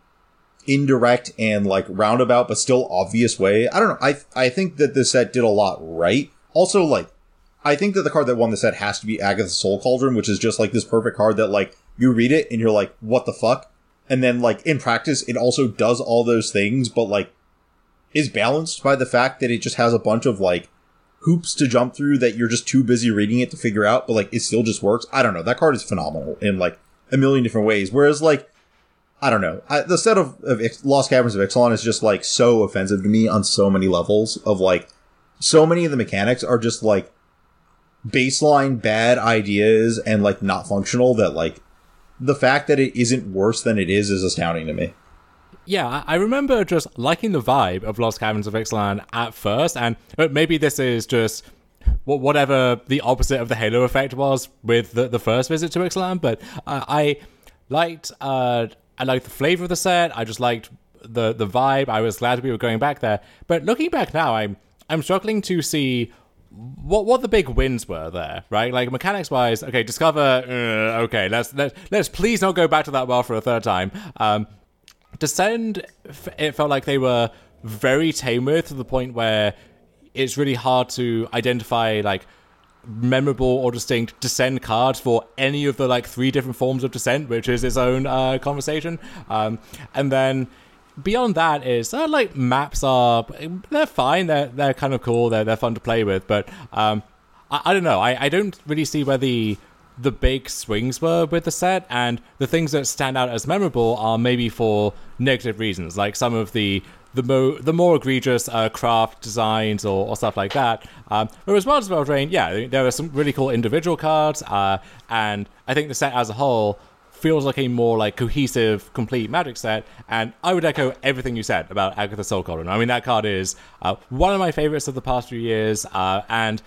indirect and like roundabout but still obvious way. I don't know. I I think that this set did a lot right. Also, like, I think that the card that won the set has to be Agatha's Soul Cauldron, which is just like this perfect card that like you read it and you're like, what the fuck? And then like in practice it also does all those things, but like is balanced by the fact that it just has a bunch of like hoops to jump through that you're just too busy reading it to figure out, but like it still just works. I don't know. That card is phenomenal in like a million different ways. Whereas like I don't know. I, the set of, of Lost Caverns of Ixalan is just, like, so offensive to me on so many levels of, like, so many of the mechanics are just, like, baseline bad ideas and, like, not functional that, like, the fact that it isn't worse than it is is astounding to me. Yeah, I remember just liking the vibe of Lost Caverns of Ixalan at first, and maybe this is just whatever the opposite of the Halo effect was with the, the first visit to Ixalan, but uh, I liked... Uh, I liked the flavor of the set. I just liked the the vibe. I was glad we were going back there. But looking back now, I'm I'm struggling to see what what the big wins were there, right? Like mechanics wise, okay, Discover. Uh, okay, let's let's let's please not go back to that well for a third time. Um, Descend, it felt like they were very tame with, to the point where it's really hard to identify like memorable or distinct Descend cards for any of the like three different forms of Descent, which is its own uh, conversation. Um, and then beyond that is uh, like maps are they're fine, they're they're kind of cool, they're they're fun to play with, but um, I, I don't know, I, I don't really see where the the big swings were with the set, and the things that stand out as memorable are maybe for negative reasons, like some of the the more the more egregious uh, craft designs or, or stuff like that. Um, whereas Wilds of Eldraine, yeah, there are some really cool individual cards, uh, and I think the set as a whole feels like a more like cohesive, complete Magic set. And I would echo everything you said about Agatha Soul Cauldron. I mean, that card is uh, one of my favorites of the past few years, uh, and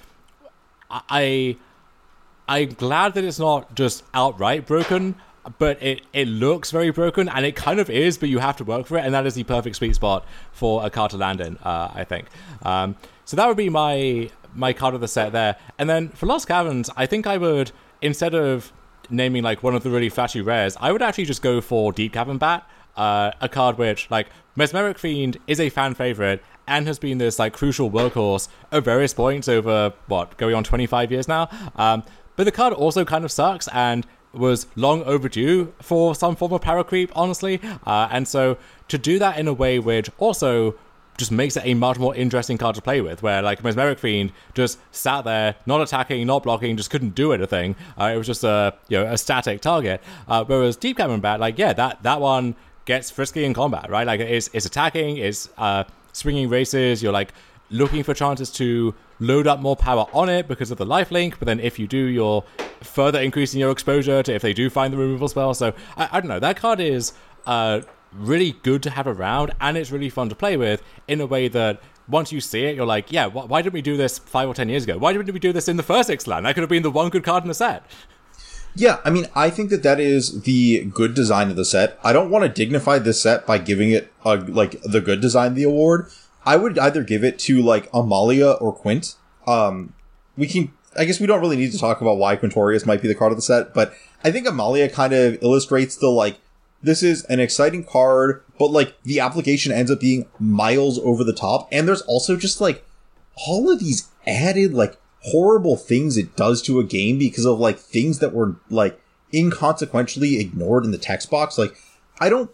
I I'm glad that it's not just outright broken, but it, it looks very broken, and it kind of is, but you have to work for it, and that is the perfect sweet spot for a card to land in, uh, I think. Um, so that would be my my card of the set there. And then for Lost Caverns, I think I would, instead of naming like one of the really flashy rares, I would actually just go for Deep Cavern Bat, uh, a card which, like, Mesmeric Fiend is a fan favorite and has been this like crucial workhorse at various points over, what, going on twenty-five years now. Um, but the card also kind of sucks, and was long overdue for some form of power creep, honestly. Uh, and so to do that in a way which also just makes it a much more interesting card to play with, where like Mesmeric Fiend just sat there, not attacking, not blocking, just couldn't do anything. Uh, it was just a you know a static target. Uh, whereas Deep Cavern Bat, like yeah, that that one gets frisky in combat, right? Like it's it's attacking, it's uh, swinging races. You're like looking for chances to load up more power on it because of the lifelink, but then if you do, you're further increasing your exposure to if they do find the removal spell. So I, I don't know, that card is uh, really good to have around, and it's really fun to play with in a way that once you see it, you're like, yeah, wh- why didn't we do this five or ten years ago? Why didn't we do this in the first Ixalan? That could have been the one good card in the set. Yeah, I mean, I think that that is the good design of the set. I don't want to dignify this set by giving it a, like the good design of the award. I would either give it to like Amalia or Quint. Um, we can, I guess we don't really need to talk about why Quintorius might be the card of the set, but I think Amalia kind of illustrates the like, this is an exciting card, but like the application ends up being miles over the top. And there's also just like all of these added like horrible things it does to a game because of like things that were like inconsequentially ignored in the text box. Like I don't,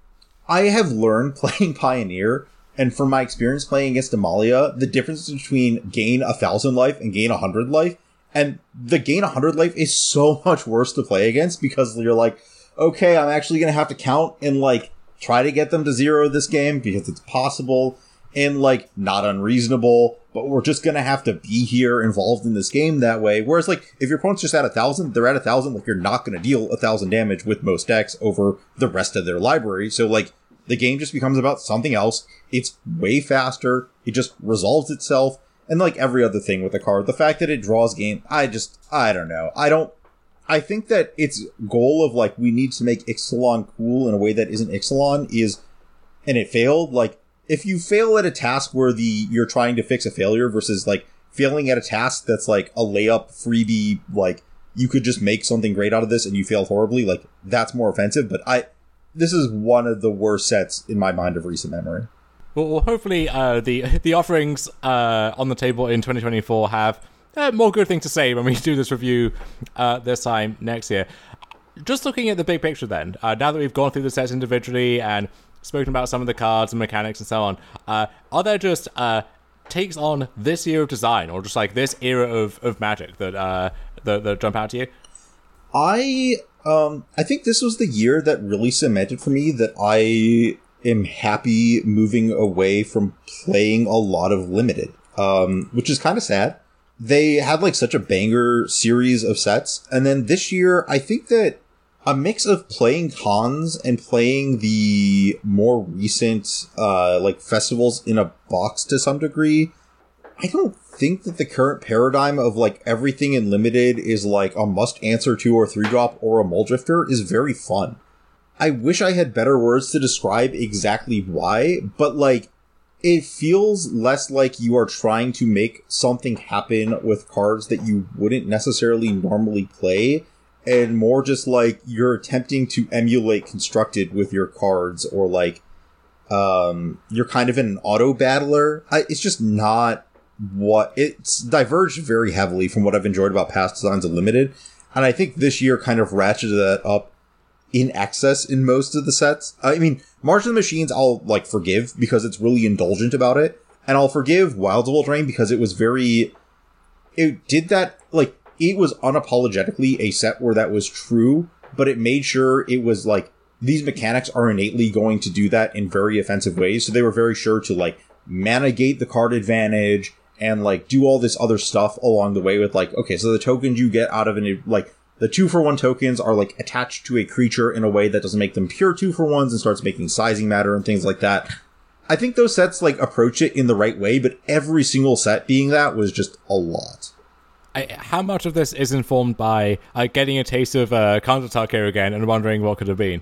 I have learned playing Pioneer, and from my experience playing against Amalia, the difference between gain a thousand life and gain a hundred life, and the gain a hundred life is so much worse to play against because you're like, okay, I'm actually going to have to count and like try to get them to zero this game because it's possible and like not unreasonable, but we're just going to have to be here involved in this game that way. Whereas like if your opponent's just at a thousand, they're at a thousand, like you're not going to deal a thousand damage with most decks over the rest of their library. So like the game just becomes about something else. It's way faster. It just resolves itself. And like every other thing with the card, the fact that it draws game, I just, I don't know. I don't, I think that its goal of like, we need to make Ixalan cool in a way that isn't Ixalan is, and it failed. Like, if you fail at a task where the, you're trying to fix a failure versus like failing at a task that's like a layup freebie, like you could just make something great out of this and you failed horribly, like that's more offensive. But I, this is one of the worst sets in my mind of recent memory. Well, well hopefully uh, the the offerings uh, on the table in twenty twenty-four have uh, more good things to say when we do this review uh, this time next year. Just looking at the big picture then, uh, now that we've gone through the sets individually and spoken about some of the cards and mechanics and so on, uh, are there just uh, takes on this year of design or just like this era of, of Magic that, uh, that that jump out to you? I um I think this was the year that really cemented for me that I am happy moving away from playing a lot of limited, um, which is kind of sad. They had like such a banger series of sets, and then this year I think that a mix of playing cons and playing the more recent uh like festivals in a box to some degree. I don't think that the current paradigm of like everything in limited is like a must answer two or three drop or a Muldrifter is very fun. I wish I had better words to describe exactly why, but like it feels less like you are trying to make something happen with cards that you wouldn't necessarily normally play, and more just like you're attempting to emulate constructed with your cards, or like um you're kind of an auto battler. I, it's just not what it's diverged very heavily from what I've enjoyed about past designs of limited, and I think this year kind of ratcheted that up in excess in most of the sets. I mean, March of the Machines I'll like forgive because it's really indulgent about it, and I'll forgive Wilds of Eldraine because it was very, it did that, like it was unapologetically a set where that was true, but it made sure it was like these mechanics are innately going to do that in very offensive ways, so they were very sure to like mana gate the card advantage and like do all this other stuff along the way with like, okay, so the tokens you get out of an, like the two for one tokens are like attached to a creature in a way that doesn't make them pure two for ones and starts making sizing matter and things like that. I think those sets like approach it in the right way, but every single set being that was just a lot. I, how much of this is informed by uh, getting a taste of uh, Counter-Attack here again and wondering what could have been?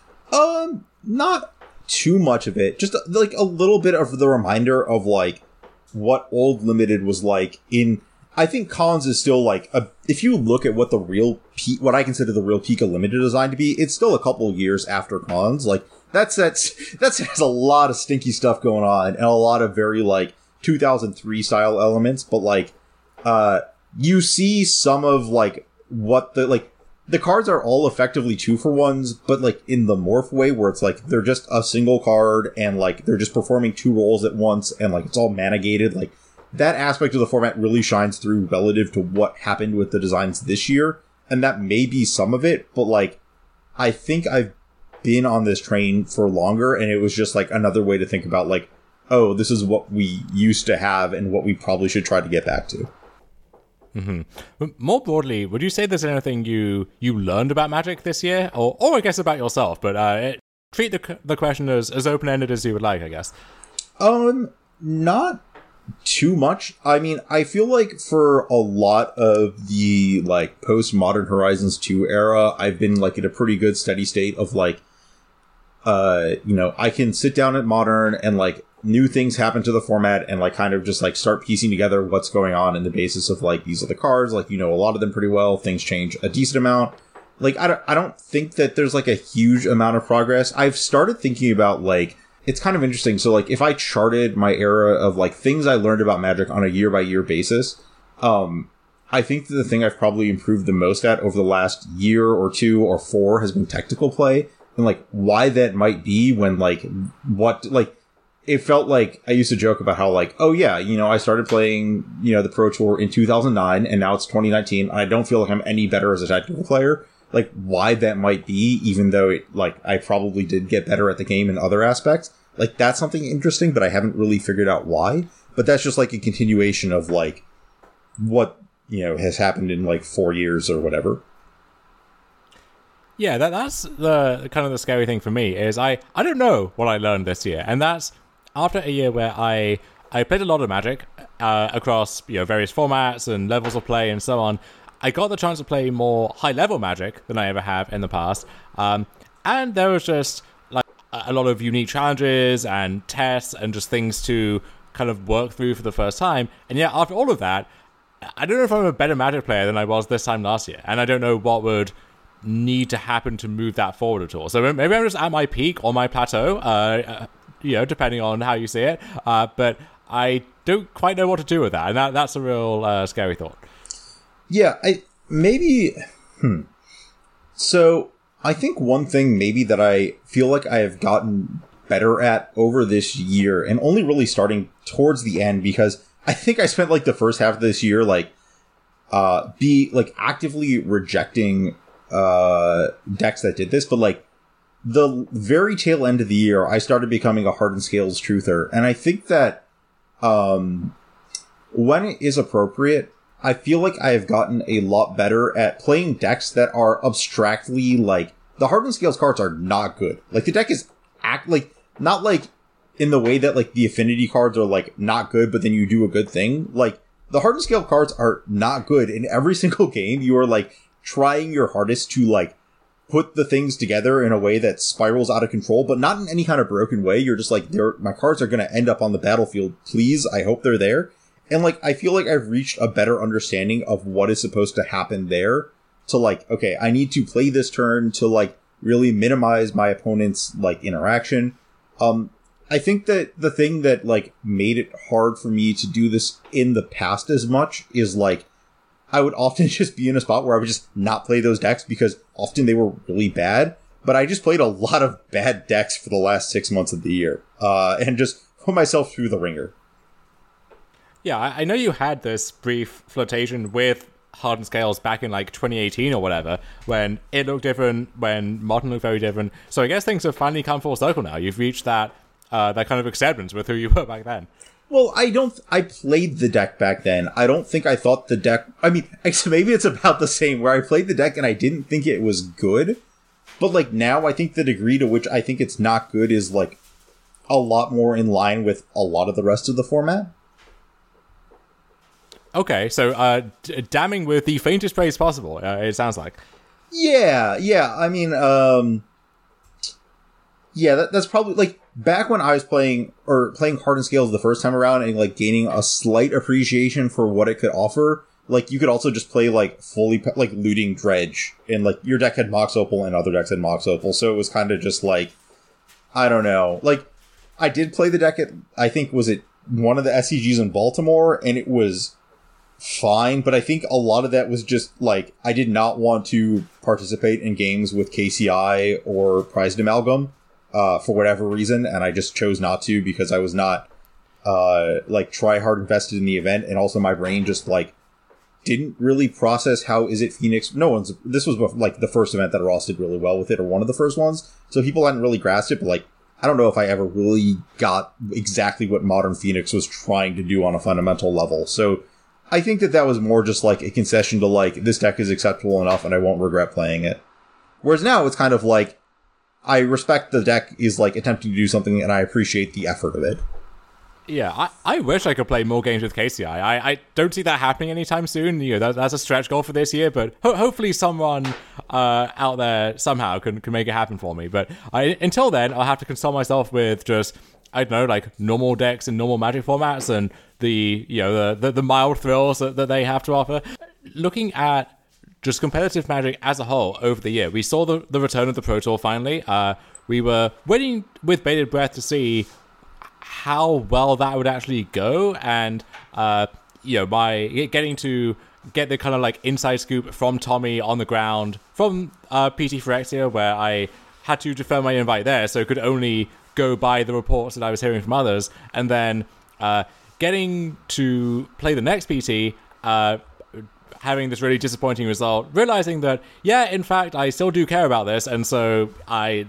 Um, not too much of it. Just like a little bit of the reminder of like what old limited was like in, I think Cons is still like a, if you look at what the real peak, what I consider the real peak of limited design to be, it's still a couple of years after Cons. Like that sets, that set has a lot of stinky stuff going on and a lot of very like two thousand three style elements, but like, uh, you see some of like what the, like the cards are all effectively two for ones, but like in the morph way where it's like they're just a single card and like they're just performing two roles at once and like it's all mana gated. Like that aspect of the format really shines through relative to what happened with the designs this year. And that may be some of it, but like I think I've been on this train for longer and it was just like another way to think about like, oh, this is what we used to have and what we probably should try to get back to. Mm-hmm. More broadly, would you say there's anything you you learned about Magic this year, or or I guess about yourself? But uh, treat the the question as as open ended as you would like, I guess. Um, not too much. I mean, I feel like for a lot of the like post Modern Horizons two era, I've been like in a pretty good steady state of like, uh, you know, I can sit down at Modern and like. New things happen to the format and like kind of just like start piecing together what's going on in the basis of like these are the cards, like, you know, a lot of them pretty well. Things change a decent amount. Like, I don't, I don't think that there's like a huge amount of progress. I've started thinking about like, it's kind of interesting. So like if I charted my era of like things I learned about Magic on a year by year basis, um, I think that the thing I've probably improved the most at over the last year or two or four has been technical play and like why that might be when like what like, it felt like I used to joke about how like, oh yeah, you know, I started playing, you know, the Pro Tour in two thousand nine and now it's twenty nineteen. I don't feel like I'm any better as a technical player. Like why that might be, even though it, like I probably did get better at the game in other aspects. Like that's something interesting, but I haven't really figured out why. But that's just like a continuation of like what, you know, has happened in like four years or whatever. Yeah, that that's the kind of the scary thing for me is I, I don't know what I learned this year, and that's after a year where I I played a lot of Magic uh, across you know various formats and levels of play and so on. I got the chance to play more high level Magic than I ever have in the past, um, and there was just like a lot of unique challenges and tests and just things to kind of work through for the first time. And yeah, after all of that, I don't know if I'm a better Magic player than I was this time last year, and I don't know what would need to happen to move that forward at all. So maybe I'm just at my peak or my plateau. Uh, you know, depending on how you see it. Uh, but I don't quite know what to do with that. And that, that's a real uh, scary thought. Yeah, I maybe... Hmm. So, I think one thing maybe that I feel like I have gotten better at over this year, and only really starting towards the end, because I think I spent, like, the first half of this year, like, uh, be, like, actively rejecting uh, decks that did this, but, like, the very tail end of the year, I started becoming a Hardened Scales truther. And I think that um, when it is appropriate, I feel like I have gotten a lot better at playing decks that are abstractly like... The Hardened Scales cards are not good. Like, the deck is act like not like in the way that like the affinity cards are like not good, but then you do a good thing. Like, the Hardened Scale cards are not good. In every single game, you are like trying your hardest to like put the things together in a way that spirals out of control, but not in any kind of broken way. You're just like, they're, my cards are going to end up on the battlefield. Please, I hope they're there. And like, I feel like I've reached a better understanding of what is supposed to happen there to like, okay, I need to play this turn to like really minimize my opponent's like interaction. Um, I think that the thing that like made it hard for me to do this in the past as much is like, I would often just be in a spot where I would just not play those decks because often they were really bad. But I just played a lot of bad decks for the last six months of the year. Uh, and just put myself through the ringer. Yeah, I know you had this brief flirtation with Hardened Scales back in like twenty eighteen or whatever, when it looked different, when Modern looked very different. So I guess things have finally come full circle now. You've reached that uh, that kind of acceptance with who you were back then. Well, I don't... I played the deck back then. I don't think I thought the deck... I mean, maybe it's about the same, where I played the deck and I didn't think it was good. But, like, now I think the degree to which I think it's not good is, like, a lot more in line with a lot of the rest of the format. Okay, so uh, d- damning with the faintest praise possible, uh, it sounds like. Yeah, yeah. I mean, um... yeah, that, that's probably, like, back when I was playing, or playing Hardened Scales the first time around and, like, gaining a slight appreciation for what it could offer, like, you could also just play, like, fully, like, Looting Dredge, and, like, your deck had Mox Opal and other decks had Mox Opal, so it was kind of just, like, I don't know. Like, I did play the deck at, I think, was it one of the S C Gs in Baltimore, and it was fine, but I think a lot of that was just, like, I did not want to participate in games with K C I or Prized Amalgam uh, for whatever reason, and I just chose not to because I was not uh, like try hard invested in the event, and also my brain just like didn't really process how Is It Phoenix. No one's this was like the first event that Ross did really well with it, or one of the first ones, so people hadn't really grasped it. But like, I don't know if I ever really got exactly what Modern Phoenix was trying to do on a fundamental level. So I think that that was more just like a concession to like, this deck is acceptable enough and I won't regret playing it. Whereas now it's kind of like, I respect the deck is like attempting to do something and I appreciate the effort of it. Yeah, I, I wish I could play more games with K C I. I, I don't see that happening anytime soon. You know, that, that's a stretch goal for this year, but ho- hopefully someone uh, out there somehow can, can make it happen for me. But I, until then, I'll have to console myself with just, I don't know, like normal decks and normal Magic formats and the, you know, the, the, the mild thrills that, that they have to offer. Looking at just competitive Magic as a whole over the year, we saw the, the return of the Pro Tour finally. Uh, we were waiting with bated breath to see how well that would actually go, and uh you know, by getting to get the kind of like inside scoop from Tommy on the ground from uh P T Phyrexia, where I had to defer my invite there, so could only go by the reports that I was hearing from others, and then uh getting to play the next P T, uh having this really disappointing result, realizing that yeah, in fact I still do care about this, and so I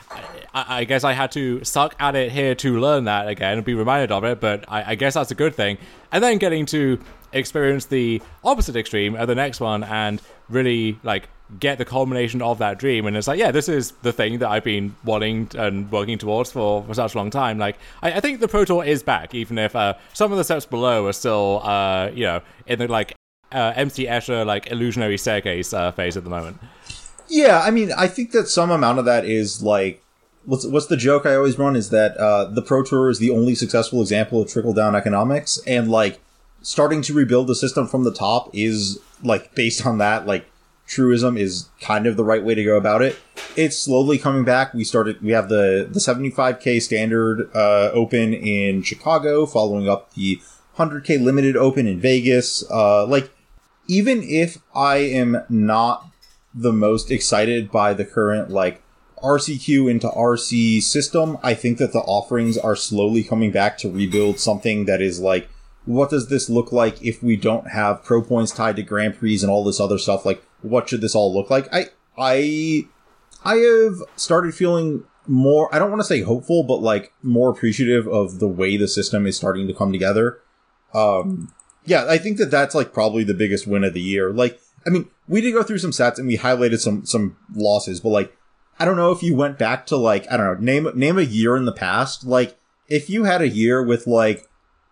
I guess I had to suck at it here to learn that again and be reminded of it, but I, I guess that's a good thing. And then getting to experience the opposite extreme at the next one and really like get the culmination of that dream. And it's like, yeah, this is the thing that I've been wanting and working towards for, for such a long time. Like, I, I think the Pro Tour is back, even if uh, some of the steps below are still, uh, you know, in the like uh, M C Escher like illusionary staircase uh, phase at the moment. Yeah, I mean, I think that some amount of that is like, What's what's the joke I always run is that uh, the Pro Tour is the only successful example of trickle-down economics, and, like, starting to rebuild the system from the top is, like, based on that, like, truism is kind of the right way to go about it. It's slowly coming back. We started, we have the, the seventy-five K standard uh, open in Chicago, following up the one hundred K limited open in Vegas. Uh, like, even if I am not the most excited by the current, like, R C Q into R C system, I think that the offerings are slowly coming back to rebuild something that is like, what does this look like if we don't have pro points tied to Grand Prix and all this other stuff? Like, what should this all look like? I, I, I have started feeling more, I don't want to say hopeful, but like more appreciative of the way the system is starting to come together. Um, yeah, I think that that's like probably the biggest win of the year. Like, I mean, we did go through some sets and we highlighted some, some losses, but like, I don't know if you went back to like, I don't know, name, name a year in the past. Like, if you had a year with like,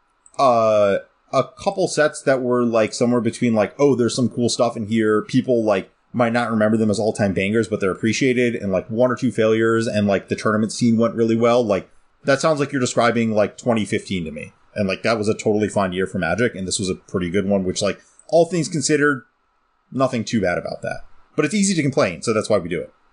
uh, a couple sets that were like somewhere between like, oh, there's some cool stuff in here. People like might not remember them as all time bangers, but they're appreciated, and like one or two failures, and like the tournament scene went really well. Like, that sounds like you're describing like twenty fifteen to me. And like, that was a totally fine year for Magic. And this was a pretty good one, which like all things considered, nothing too bad about that, but it's easy to complain. So that's why we do it.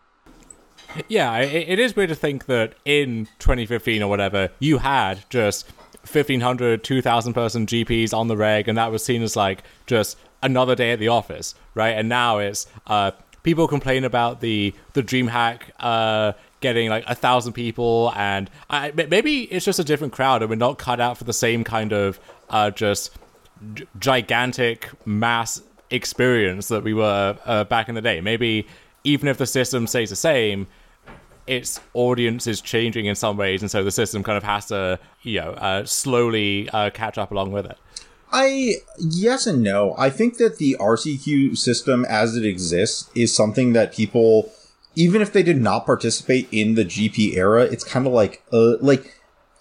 Yeah, it, it is weird to think that in twenty fifteen or whatever, you had just fifteen hundred, two thousand person G Ps on the reg, and that was seen as like just another day at the office, right? And now it's uh, people complain about the the DreamHack uh, getting like a thousand people, and I, maybe it's just a different crowd, and we're not cut out for the same kind of uh, just g- gigantic mass experience that we were uh, back in the day. Maybe even if the system stays the same, its audience is changing in some ways, and so the system kind of has to, you know, uh, slowly uh, catch up along with it. I, yes and no. I think that the R C Q system as it exists is something that people, even if they did not participate in the G P era, it's kind of like, uh, like,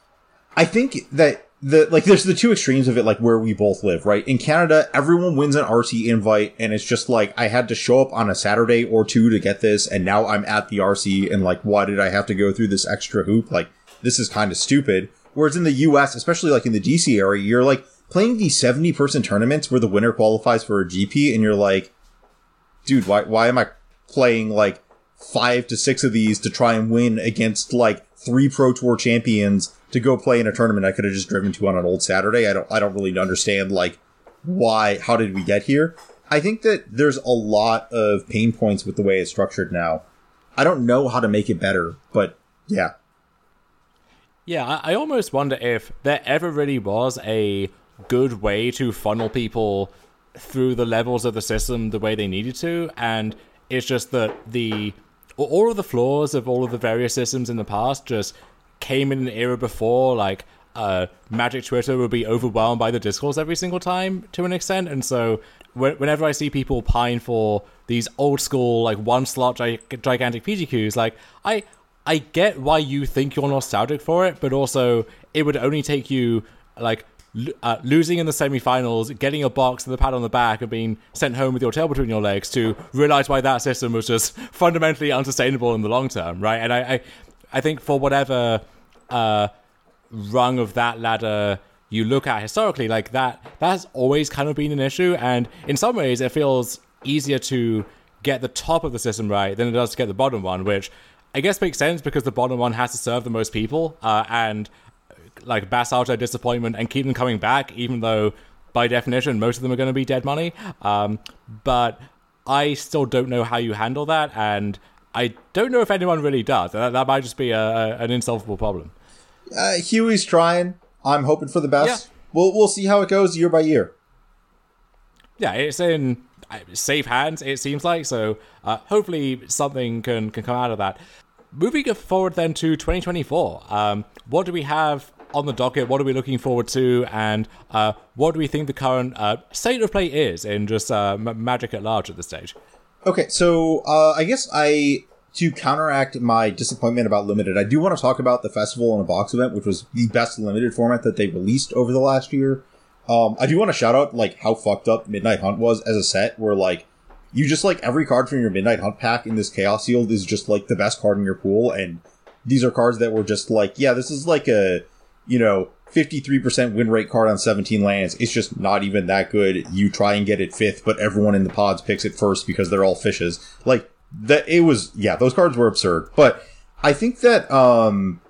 I think that the, like, there's the two extremes of it, like, where we both live, right? In Canada, everyone wins an R C invite, and it's just like, I had to show up on a Saturday or two to get this, and now I'm at the R C, and like, why did I have to go through this extra hoop? Like, this is kind of stupid. Whereas in the U S, especially like in the D C area, you're like, playing these seventy person tournaments where the winner qualifies for a G P, and you're like, dude, why, why am I playing like five to six of these to try and win against like three Pro Tour champions to go play in a tournament I could have just driven to on an old Saturday? I don't, I don't really understand like why, how did we get here? I think that there's a lot of pain points with the way it's structured now. I don't know how to make it better, but yeah. Yeah, I, I almost wonder if there ever really was a good way to funnel people through the levels of the system the way they needed to, and it's just that the all of the flaws of all of the various systems in the past just came in an era before, like, uh, Magic Twitter would be overwhelmed by the discourse every single time to an extent, and so whenever I see people pine for these old school, like, one slot gi- gigantic P G Qs, like, I I get why you think you're nostalgic for it, but also it would only take you, like, l- uh, losing in the semifinals, getting a box and the pat on the back, and being sent home with your tail between your legs to realize why that system was just fundamentally unsustainable in the long term, right? And I, I, I think for whatever uh, rung of that ladder you look at historically, like, that that's always kind of been an issue, and in some ways it feels easier to get the top of the system right than it does to get the bottom one, which I guess makes sense because the bottom one has to serve the most people, uh, and like bass out their disappointment and keep them coming back, even though by definition most of them are going to be dead money. Um, but I still don't know how you handle that, and I don't know if anyone really does. That, that might just be a, a, an insolvable problem. Uh, Huey's trying. I'm hoping for the best. Yeah. We'll we'll see how it goes year by year. Yeah, it's in safe hands, it seems like. So uh, hopefully something can, can come out of that. Moving forward then to twenty twenty-four, um, what do we have on the docket? What are we looking forward to? And uh, what do we think the current uh, state of play is in just uh, Magic at large at this stage? Okay, so uh, I guess I... to counteract my disappointment about Limited, I do want to talk about the Festival in a Box event, which was the best Limited format that they released over the last year. Um, I do want to shout out, like, how fucked up Midnight Hunt was as a set, where, like, you just, like, every card from your Midnight Hunt pack in this Chaos Sealed is just, like, the best card in your pool, and these are cards that were just, like, yeah, this is, like, a, you know, fifty-three percent win rate card on seventeen lands. It's just not even that good. You try and get it fifth, but everyone in the pods picks it first because they're all fishes. Like, that it was, yeah, those cards were absurd. But I think that um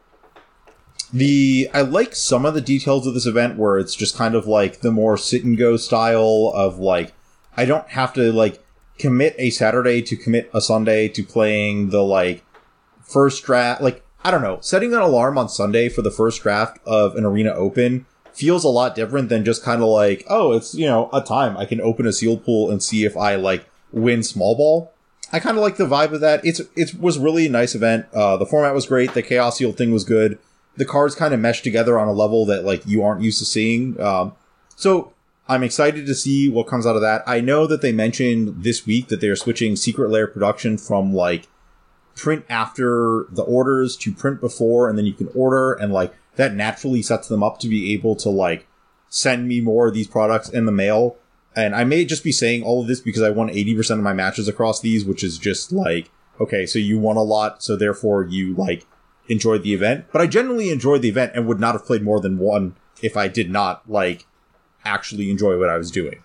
the I like some of the details of this event where it's just kind of like the more sit and go style of, like, I don't have to, like, commit a Saturday to commit a Sunday to playing the, like, first draft. Like, I don't know, setting an alarm on Sunday for the first draft of an Arena Open feels a lot different than just kind of like, oh, it's, you know, a time I can open a sealed pool and see if I, like, win small ball. I kind of like the vibe of that. It's it was really a nice event. Uh, the format was great. The Chaos Seal thing was good. The cards kind of meshed together on a level that, like, you aren't used to seeing. Um, so I'm excited to see what comes out of that. I know that they mentioned this week that they are switching Secret Lair production from, like, print after the orders to print before, and then you can order, and, like, that naturally sets them up to be able to, like, send me more of these products in the mail. And I may just be saying all of this because I won eighty percent of my matches across these, which is just like, okay, so you won a lot, so therefore you, like, enjoyed the event. But I genuinely enjoyed the event and would not have played more than one if I did not, like, actually enjoy what I was doing.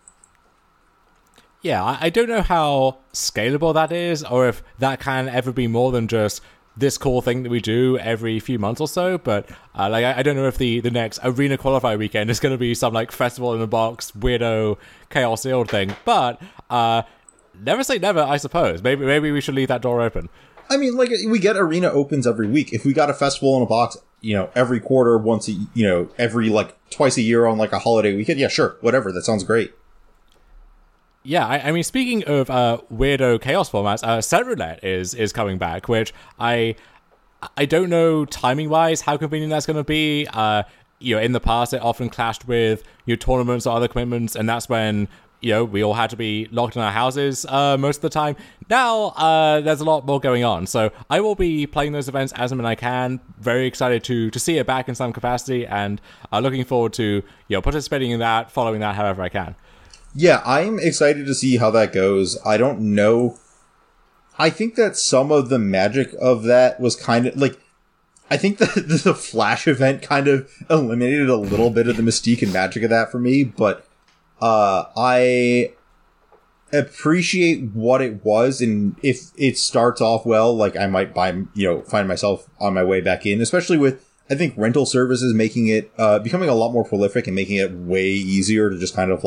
Yeah, I don't know how scalable that is, or if that can ever be more than just this cool thing that we do every few months or so, but uh, like I, I don't know if the, the next Arena Qualifier weekend is going to be some, like, Festival in a Box weirdo Chaos Sealed thing, but uh, never say never, I suppose. Maybe maybe we should leave that door open. I mean, like, we get Arena Opens every week. If we got a Festival in a Box, you know, every quarter, once a, you know, every, like, twice a year on, like, a holiday weekend, yeah, sure, whatever, that sounds great. Yeah, I, I mean, speaking of uh, weirdo chaos formats, uh, Set Roulette is is coming back, which I I don't know timing wise how convenient that's going to be. Uh, you know, in the past it often clashed with your tournaments or other commitments, and that's when, you know, we all had to be locked in our houses uh, most of the time. Now uh, there's a lot more going on, so I will be playing those events as and when I can. Very excited to to see it back in some capacity, and uh, looking forward to, you know, participating in that, following that however I can. Yeah, I'm excited to see how that goes. I don't know. I think that some of the magic of that was kind of, like, I think that the Flash event kind of eliminated a little bit of the mystique and magic of that for me, but uh, I appreciate what it was, and if it starts off well, like, I might buy, you know, find myself on my way back in, especially with, I think, rental services making it, uh, becoming a lot more prolific and making it way easier to just kind of, like,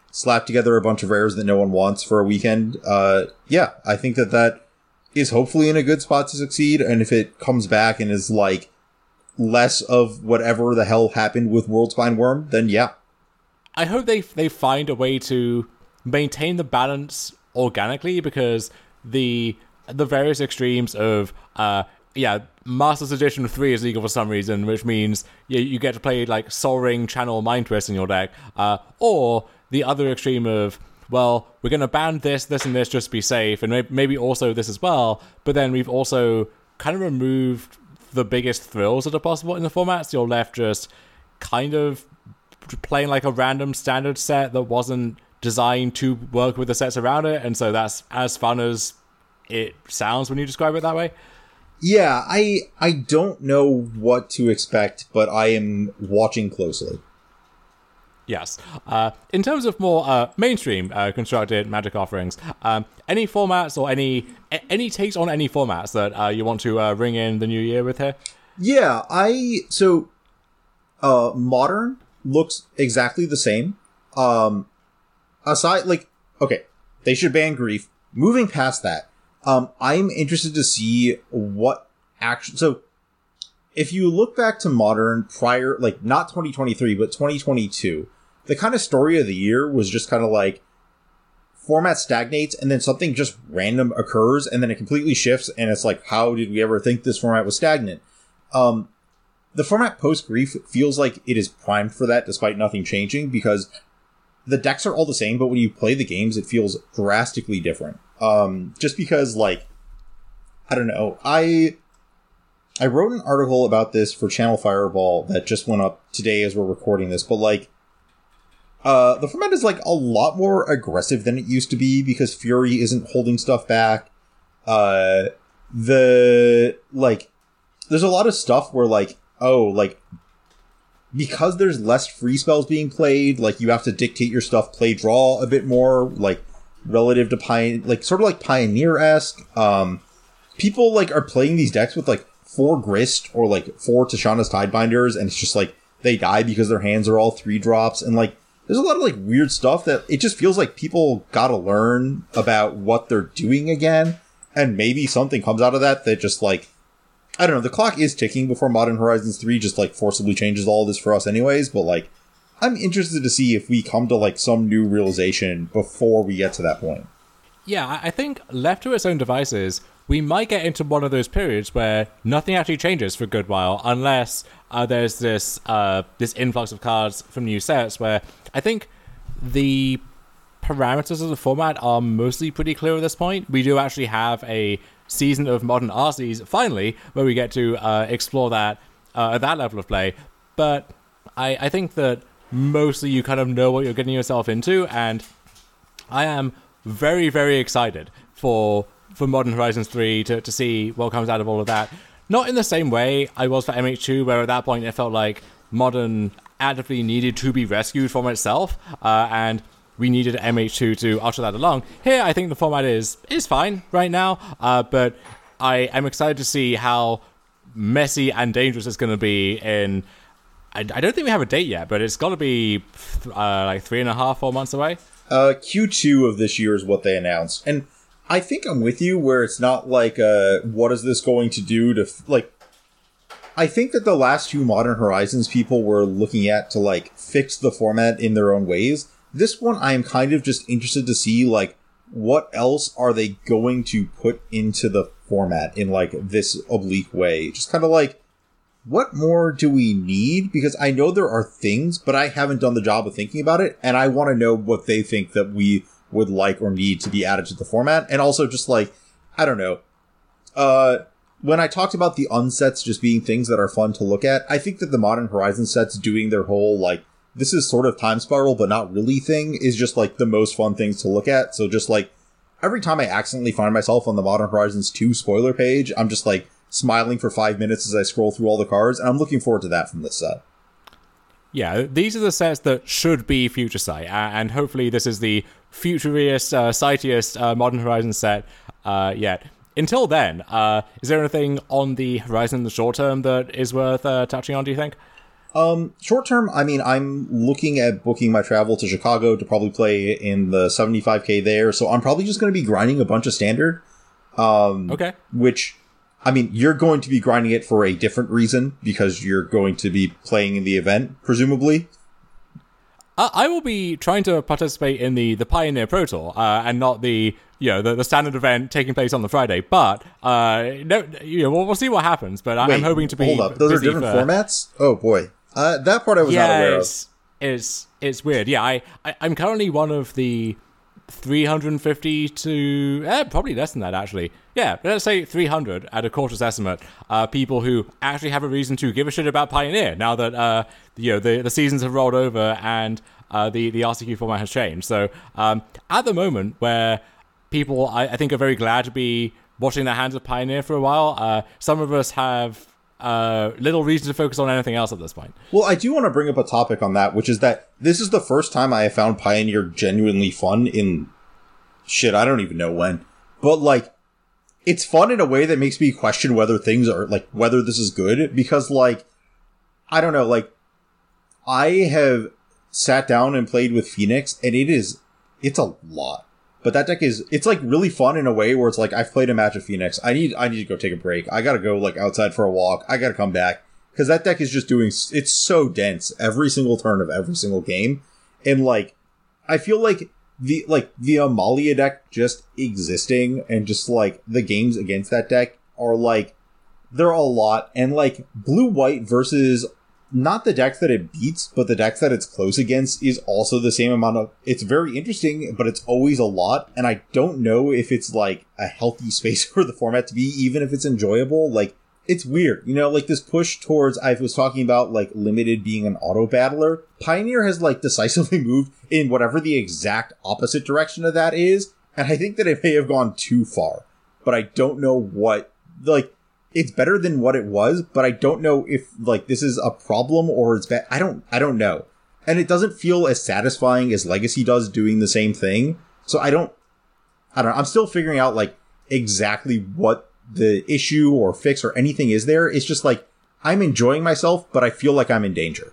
slap together a bunch of rares that no one wants for a weekend, uh, yeah, I think that that is hopefully in a good spot to succeed. And if it comes back and is like less of whatever the hell happened with Worldspine Worm, then yeah. I hope they they find a way to maintain the balance organically, because the the various extremes of uh yeah Masters Edition three is legal for some reason, which means you, you get to play like Sol Ring, Channel, Mind Twist in your deck, uh or the other extreme of, well, we're going to ban this, this, and this just to be safe, and maybe, maybe also this as well, but then we've also kind of removed the biggest thrills that are possible in the format, so you're left just kind of playing like a random standard set that wasn't designed to work with the sets around it, and so that's as fun as it sounds when you describe it that way. Yeah, I I don't know what to expect, but I am watching closely. Yes. Uh, in terms of more uh, mainstream uh, constructed Magic offerings, um, any formats or any a- any takes on any formats that uh, you want to uh, ring in the new year with here? Yeah, I so uh, Modern looks exactly the same. Um, aside, like, okay, they should ban Grief. Moving past that, um, I'm interested to see what action. So, if you look back to Modern prior, like not twenty twenty-three, but twenty twenty-two. The kind of story of the year was just kind of like format stagnates and then something just random occurs and then it completely shifts and it's like, how did we ever think this format was stagnant? Um, the format post-Grief feels like it is primed for that despite nothing changing, because the decks are all the same, but when you play the games, it feels drastically different. Um, just because, like, I don't know, I... I wrote an article about this for Channel Fireball that just went up today as we're recording this, but like, Uh, the format is, like, a lot more aggressive than it used to be because Fury isn't holding stuff back. Uh, the, like, there's a lot of stuff where, like, oh, like, because there's less free spells being played, like, you have to dictate your stuff play draw a bit more, like, relative to Pioneer, like, sort of like Pioneer-esque. Um, people, like, are playing these decks with, like, four Grist or, like, four Tishana's Tidebinders, and it's just, like, they die because their hands are all three drops, and, like, there's a lot of, like, weird stuff that it just feels like people gotta learn about what they're doing again, and maybe something comes out of that that just, like, I don't know, the clock is ticking before Modern Horizons three just, like, forcibly changes all this for us anyways, but, like, I'm interested to see if we come to, like, some new realization before we get to that point. Yeah, I think left to its own devices, we might get into one of those periods where nothing actually changes for a good while, unless uh, there's this uh, this influx of cards from new sets where I think the parameters of the format are mostly pretty clear at this point. We do actually have a season of Modern Arcees, finally, where we get to uh, explore that uh, at that level of play. But I, I think that mostly you kind of know what you're getting yourself into, and I am very, very excited for for Modern Horizons three to, to see what comes out of all of that. Not in the same way I was for M H two, where at that point it felt like Modern actively needed to be rescued from itself, uh, and we needed M H two to usher that along. Here, I think the format is is fine right now, uh, but I am excited to see how messy and dangerous it's going to be in... I, I don't think we have a date yet, but it's got to be uh, like three and a half, four months away. Uh, Q two of this year is what they announced, and I think I'm with you where it's not like, uh, what is this going to do to, f- like, I think that the last two Modern Horizons people were looking at to, like, fix the format in their own ways. This one, I'm kind of just interested to see, like, what else are they going to put into the format in, like, this oblique way? Just kind of like, what more do we need? Because I know there are things, but I haven't done the job of thinking about it, and I want to know what they think that we would like or need to be added to the format. And also just like, I don't know, uh, when I talked about the unsets just being things that are fun to look at, I think that the Modern Horizon sets doing their whole, like, this is sort of time spiral, but not really thing is just like the most fun things to look at. So just like, every time I accidentally find myself on the Modern Horizons two spoiler page, I'm just like smiling for five minutes as I scroll through all the cards, and I'm looking forward to that from this set. Yeah, these are the sets that should be Future Sight, and hopefully this is the futuriest, uh, sightiest uh, Modern Horizon set uh, yet. Until then, uh, is there anything on the horizon in the short term that is worth uh, touching on, do you think? Um, short term, I mean, I'm looking at booking my travel to Chicago to probably play in the seventy-five K there, so I'm probably just going to be grinding a bunch of standard. Um, okay. Which, I mean, you're going to be grinding it for a different reason, because you're going to be playing in the event, presumably. I, I will be trying to participate in the, the Pioneer Pro Tour, uh, and not the, you know, the, the standard event taking place on the Friday, but, uh, no, you know, we'll, we'll see what happens, but Wait, I'm hoping to be hold up, those are different for, formats? Oh, boy. Uh, that part I was yeah, not aware of. It's, it's, it's weird. Yeah, I, I, I'm currently one of the three hundred fifty to, eh, probably less than that, actually. Yeah, let's say three hundred at a cautious estimate, uh, people who actually have a reason to give a shit about Pioneer now that, uh, you know, the, the seasons have rolled over and uh, the, the R C Q format has changed. So um, at the moment where people, I, I think, are very glad to be washing their hands of Pioneer for a while, uh, some of us have uh, little reason to focus on anything else at this point. Well, I do want to bring up a topic on that, which is that this is the first time I have found Pioneer genuinely fun in shit, I don't even know when. But, like, it's fun in a way that makes me question whether things are, like, whether this is good, because, like, I don't know, like, I have sat down and played with Phoenix, and it is, it's a lot. But that deck is, it's like really fun in a way where it's like, I've played a match of Phoenix. I need, I need to go take a break. I gotta go like outside for a walk. I gotta come back. Cause that deck is just doing, it's so dense every single turn of every single game. And like, I feel like the, like the Amalia deck just existing and just like the games against that deck are like, they're a lot. And like blue-white versus not the decks that it beats, but the decks that it's close against is also the same amount of... It's very interesting, but it's always a lot, and I don't know if it's, like, a healthy space for the format to be, even if it's enjoyable. Like, it's weird. You know, like, this push towards... I was talking about, like, Limited being an auto-battler. Pioneer has, like, decisively moved in whatever the exact opposite direction of that is, and I think that it may have gone too far. But I don't know what... Like... It's better than what it was, but I don't know if, like, this is a problem or it's bad. I don't, I don't know. And it doesn't feel as satisfying as Legacy does doing the same thing. So I don't, I don't know. I'm still figuring out, like, exactly what the issue or fix or anything is there. It's just, like, I'm enjoying myself, but I feel like I'm in danger.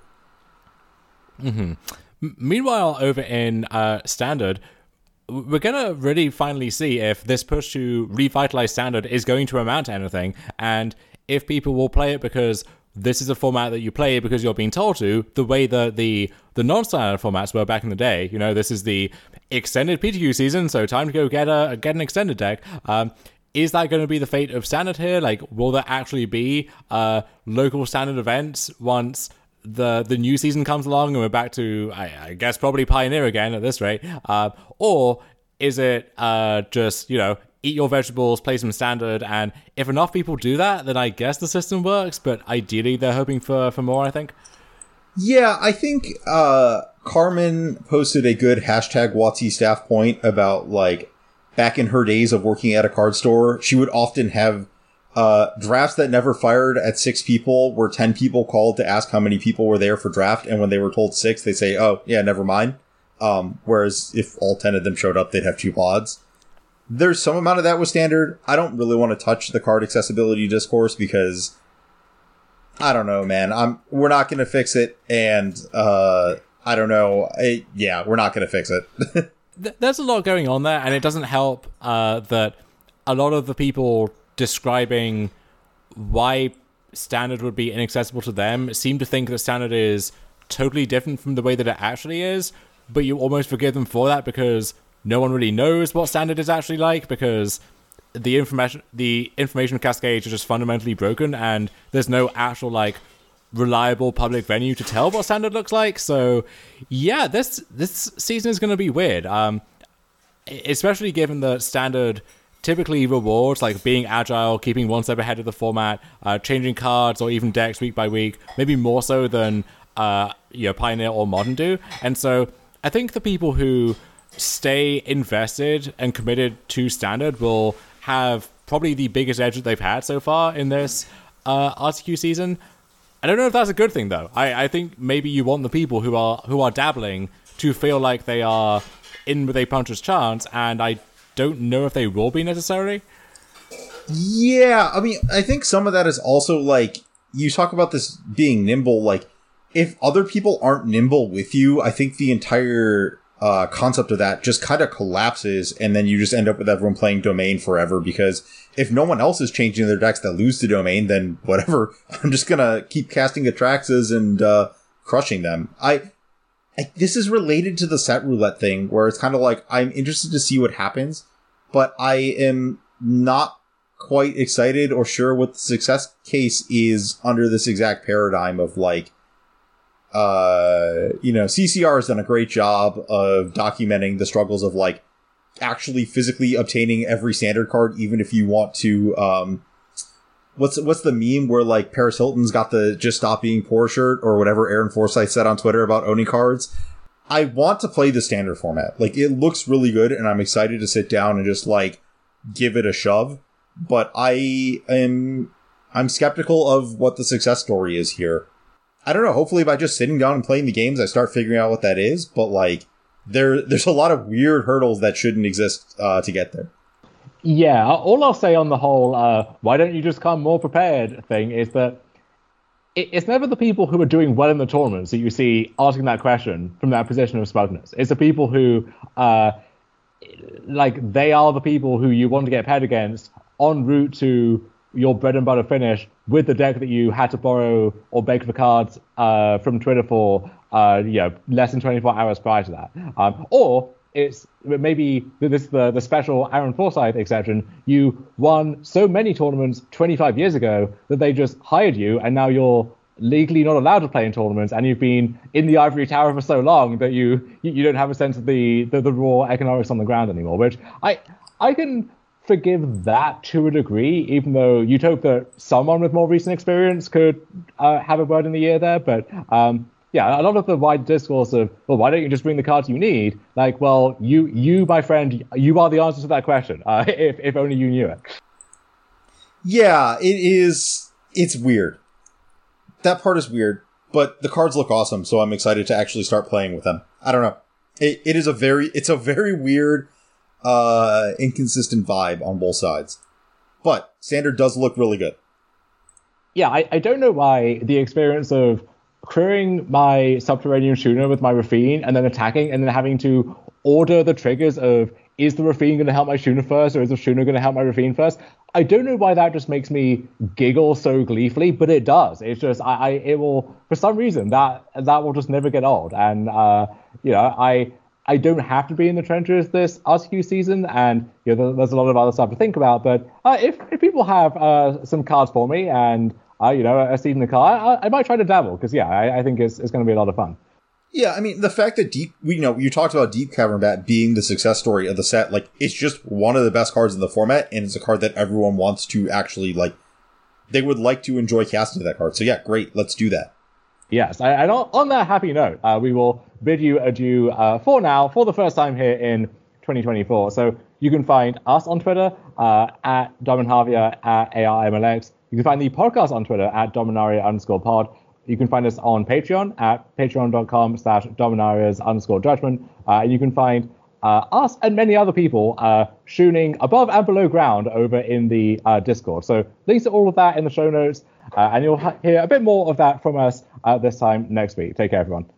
Mm-hmm. M- meanwhile, over in uh, Standard, we're going to really finally see if this push to revitalize Standard is going to amount to anything, and if people will play it because this is a format that you play because you're being told to, the way that the, the non-standard formats were back in the day. You know, this is the extended P T Q season, so time to go get a get an extended deck. Um, is that going to be the fate of Standard here? Like, will there actually be uh, local Standard events once the the new season comes along and we're back to, I, I guess, probably Pioneer again at this rate? Uh, or is it uh, just, you know, eat your vegetables, play some Standard, and if enough people do that, then I guess the system works, but ideally they're hoping for, for more, I think. Yeah, I think uh, Carmen posted a good hashtag WotC staff point about, like, back in her days of working at a card store, she would often have Uh, drafts that never fired at six people, where ten people called to ask how many people were there for draft, and when they were told six, they say, oh, yeah, never mind. Um, whereas if all ten of them showed up, they'd have two pods. There's some amount of that with Standard. I don't really want to touch the card accessibility discourse because, I don't know, man. I'm We're not going to fix it, and uh, I don't know. I, yeah, we're not going to fix it. There's a lot going on there, and it doesn't help uh, that a lot of the people describing why Standard would be inaccessible to them seem to think that Standard is totally different from the way that it actually is, but you almost forgive them for that because no one really knows what Standard is actually like, because the information the information cascade is just fundamentally broken and there's no actual, like, reliable public venue to tell what Standard looks like. So yeah, this this season is going to be weird, um especially given that Standard typically rewards, like, being agile, keeping one step ahead of the format, uh, changing cards or even decks week by week, maybe more so than uh, you know, Pioneer or Modern do. And so I think the people who stay invested and committed to Standard will have probably the biggest edge that they've had so far in this uh, R T Q season. I don't know if that's a good thing, though. I, I think maybe you want the people who are who are dabbling to feel like they are in with a puncher's chance, and I don't know if they will be necessarily. Yeah, I mean, I think some of that is also, like, you talk about this being nimble, like, if other people aren't nimble with you, I think the entire uh, concept of that just kind of collapses, and then you just end up with everyone playing Domain forever, because if no one else is changing their decks that lose to Domain, then whatever. I'm just gonna keep casting Atraxas and uh, crushing them. I, I this is related to the set roulette thing, where it's kind of like, I'm interested to see what happens, but I am not quite excited or sure what the success case is under this exact paradigm of like, uh, you know, C C R has done a great job of documenting the struggles of like actually physically obtaining every standard card, even if you want to, um, what's, what's the meme where like Paris Hilton's got the just stop being poor shirt, or whatever Aaron Forsyth said on Twitter about owning cards. I want to play the standard format. Like, it looks really good, and I'm excited to sit down and just like give it a shove. But I am, I'm skeptical of what the success story is here. I don't know. Hopefully by just sitting down and playing the games, I start figuring out what that is. But like, there, there's a lot of weird hurdles that shouldn't exist uh, to get there. Yeah. All I'll say on the whole, uh, why don't you just come more prepared thing is that it, it's never the people who are doing well in the tournaments that you see asking that question from that position of smugness. It's the people who, uh, like, they are the people who you want to get paired against en route to your bread and butter finish with the deck that you had to borrow or beg for cards uh, from Twitter for, uh, you know, less than twenty-four hours prior to that. Um, or it's maybe this is the, the special Aaron Forsyth exception. You won so many tournaments twenty-five years ago that they just hired you, and now you're legally not allowed to play in tournaments, and you've been in the ivory tower for so long that you you don't have a sense of the, the, the raw economics on the ground anymore, which I I can forgive that to a degree, even though you'd hope that someone with more recent experience could uh, have a word in the ear there. But um, yeah, a lot of the wide discourse of, well, why don't you just bring the cards you need? Like, well, you, you, my friend, you are the answer to that question, uh, if, if only you knew it. Yeah, it is, it's weird. That part is weird, but the cards look awesome, so I'm excited to actually start playing with them. I don't know. It, it is a very, it's a very weird, uh, inconsistent vibe on both sides. But standard does look really good. Yeah, I, I don't know why the experience of crewing my Subterranean Shuna with my Rafine and then attacking and then having to order the triggers of, is the Rafine going to help my Shuna first, or is the Shuna going to help my Rafine first? I don't know why that just makes me giggle so gleefully, but it does. It's just, I, I it will, for some reason, that that will just never get old. And, uh, you know, I I don't have to be in the trenches this R C Q season, and, you know, there's a lot of other stuff to think about. But uh, if, if people have uh, some cards for me and, uh, you know, a seat in the car, I, I might try to dabble, because, yeah, I, I think it's, it's going to be a lot of fun. Yeah, I mean, the fact that Deep, you know, you talked about Deep Cavern Bat being the success story of the set, like, it's just one of the best cards in the format, and it's a card that everyone wants to actually, like, they would like to enjoy casting that card. So yeah, great, let's do that. Yes, and on that happy note, uh, we will bid you adieu uh, for now, for the first time here in twenty twenty-four. So you can find us on Twitter uh, at Dominavia at A R M L X. You can find the podcast on Twitter at Dominaria underscore pod. You can find us on Patreon at patreon.com slash Dominaria's underscore judgment. Uh, and you can find uh, us and many other people uh, shooning above and below ground over in the uh, Discord. So links to all of that in the show notes. Uh, and you'll ha- hear a bit more of that from us uh, this time next week. Take care, everyone.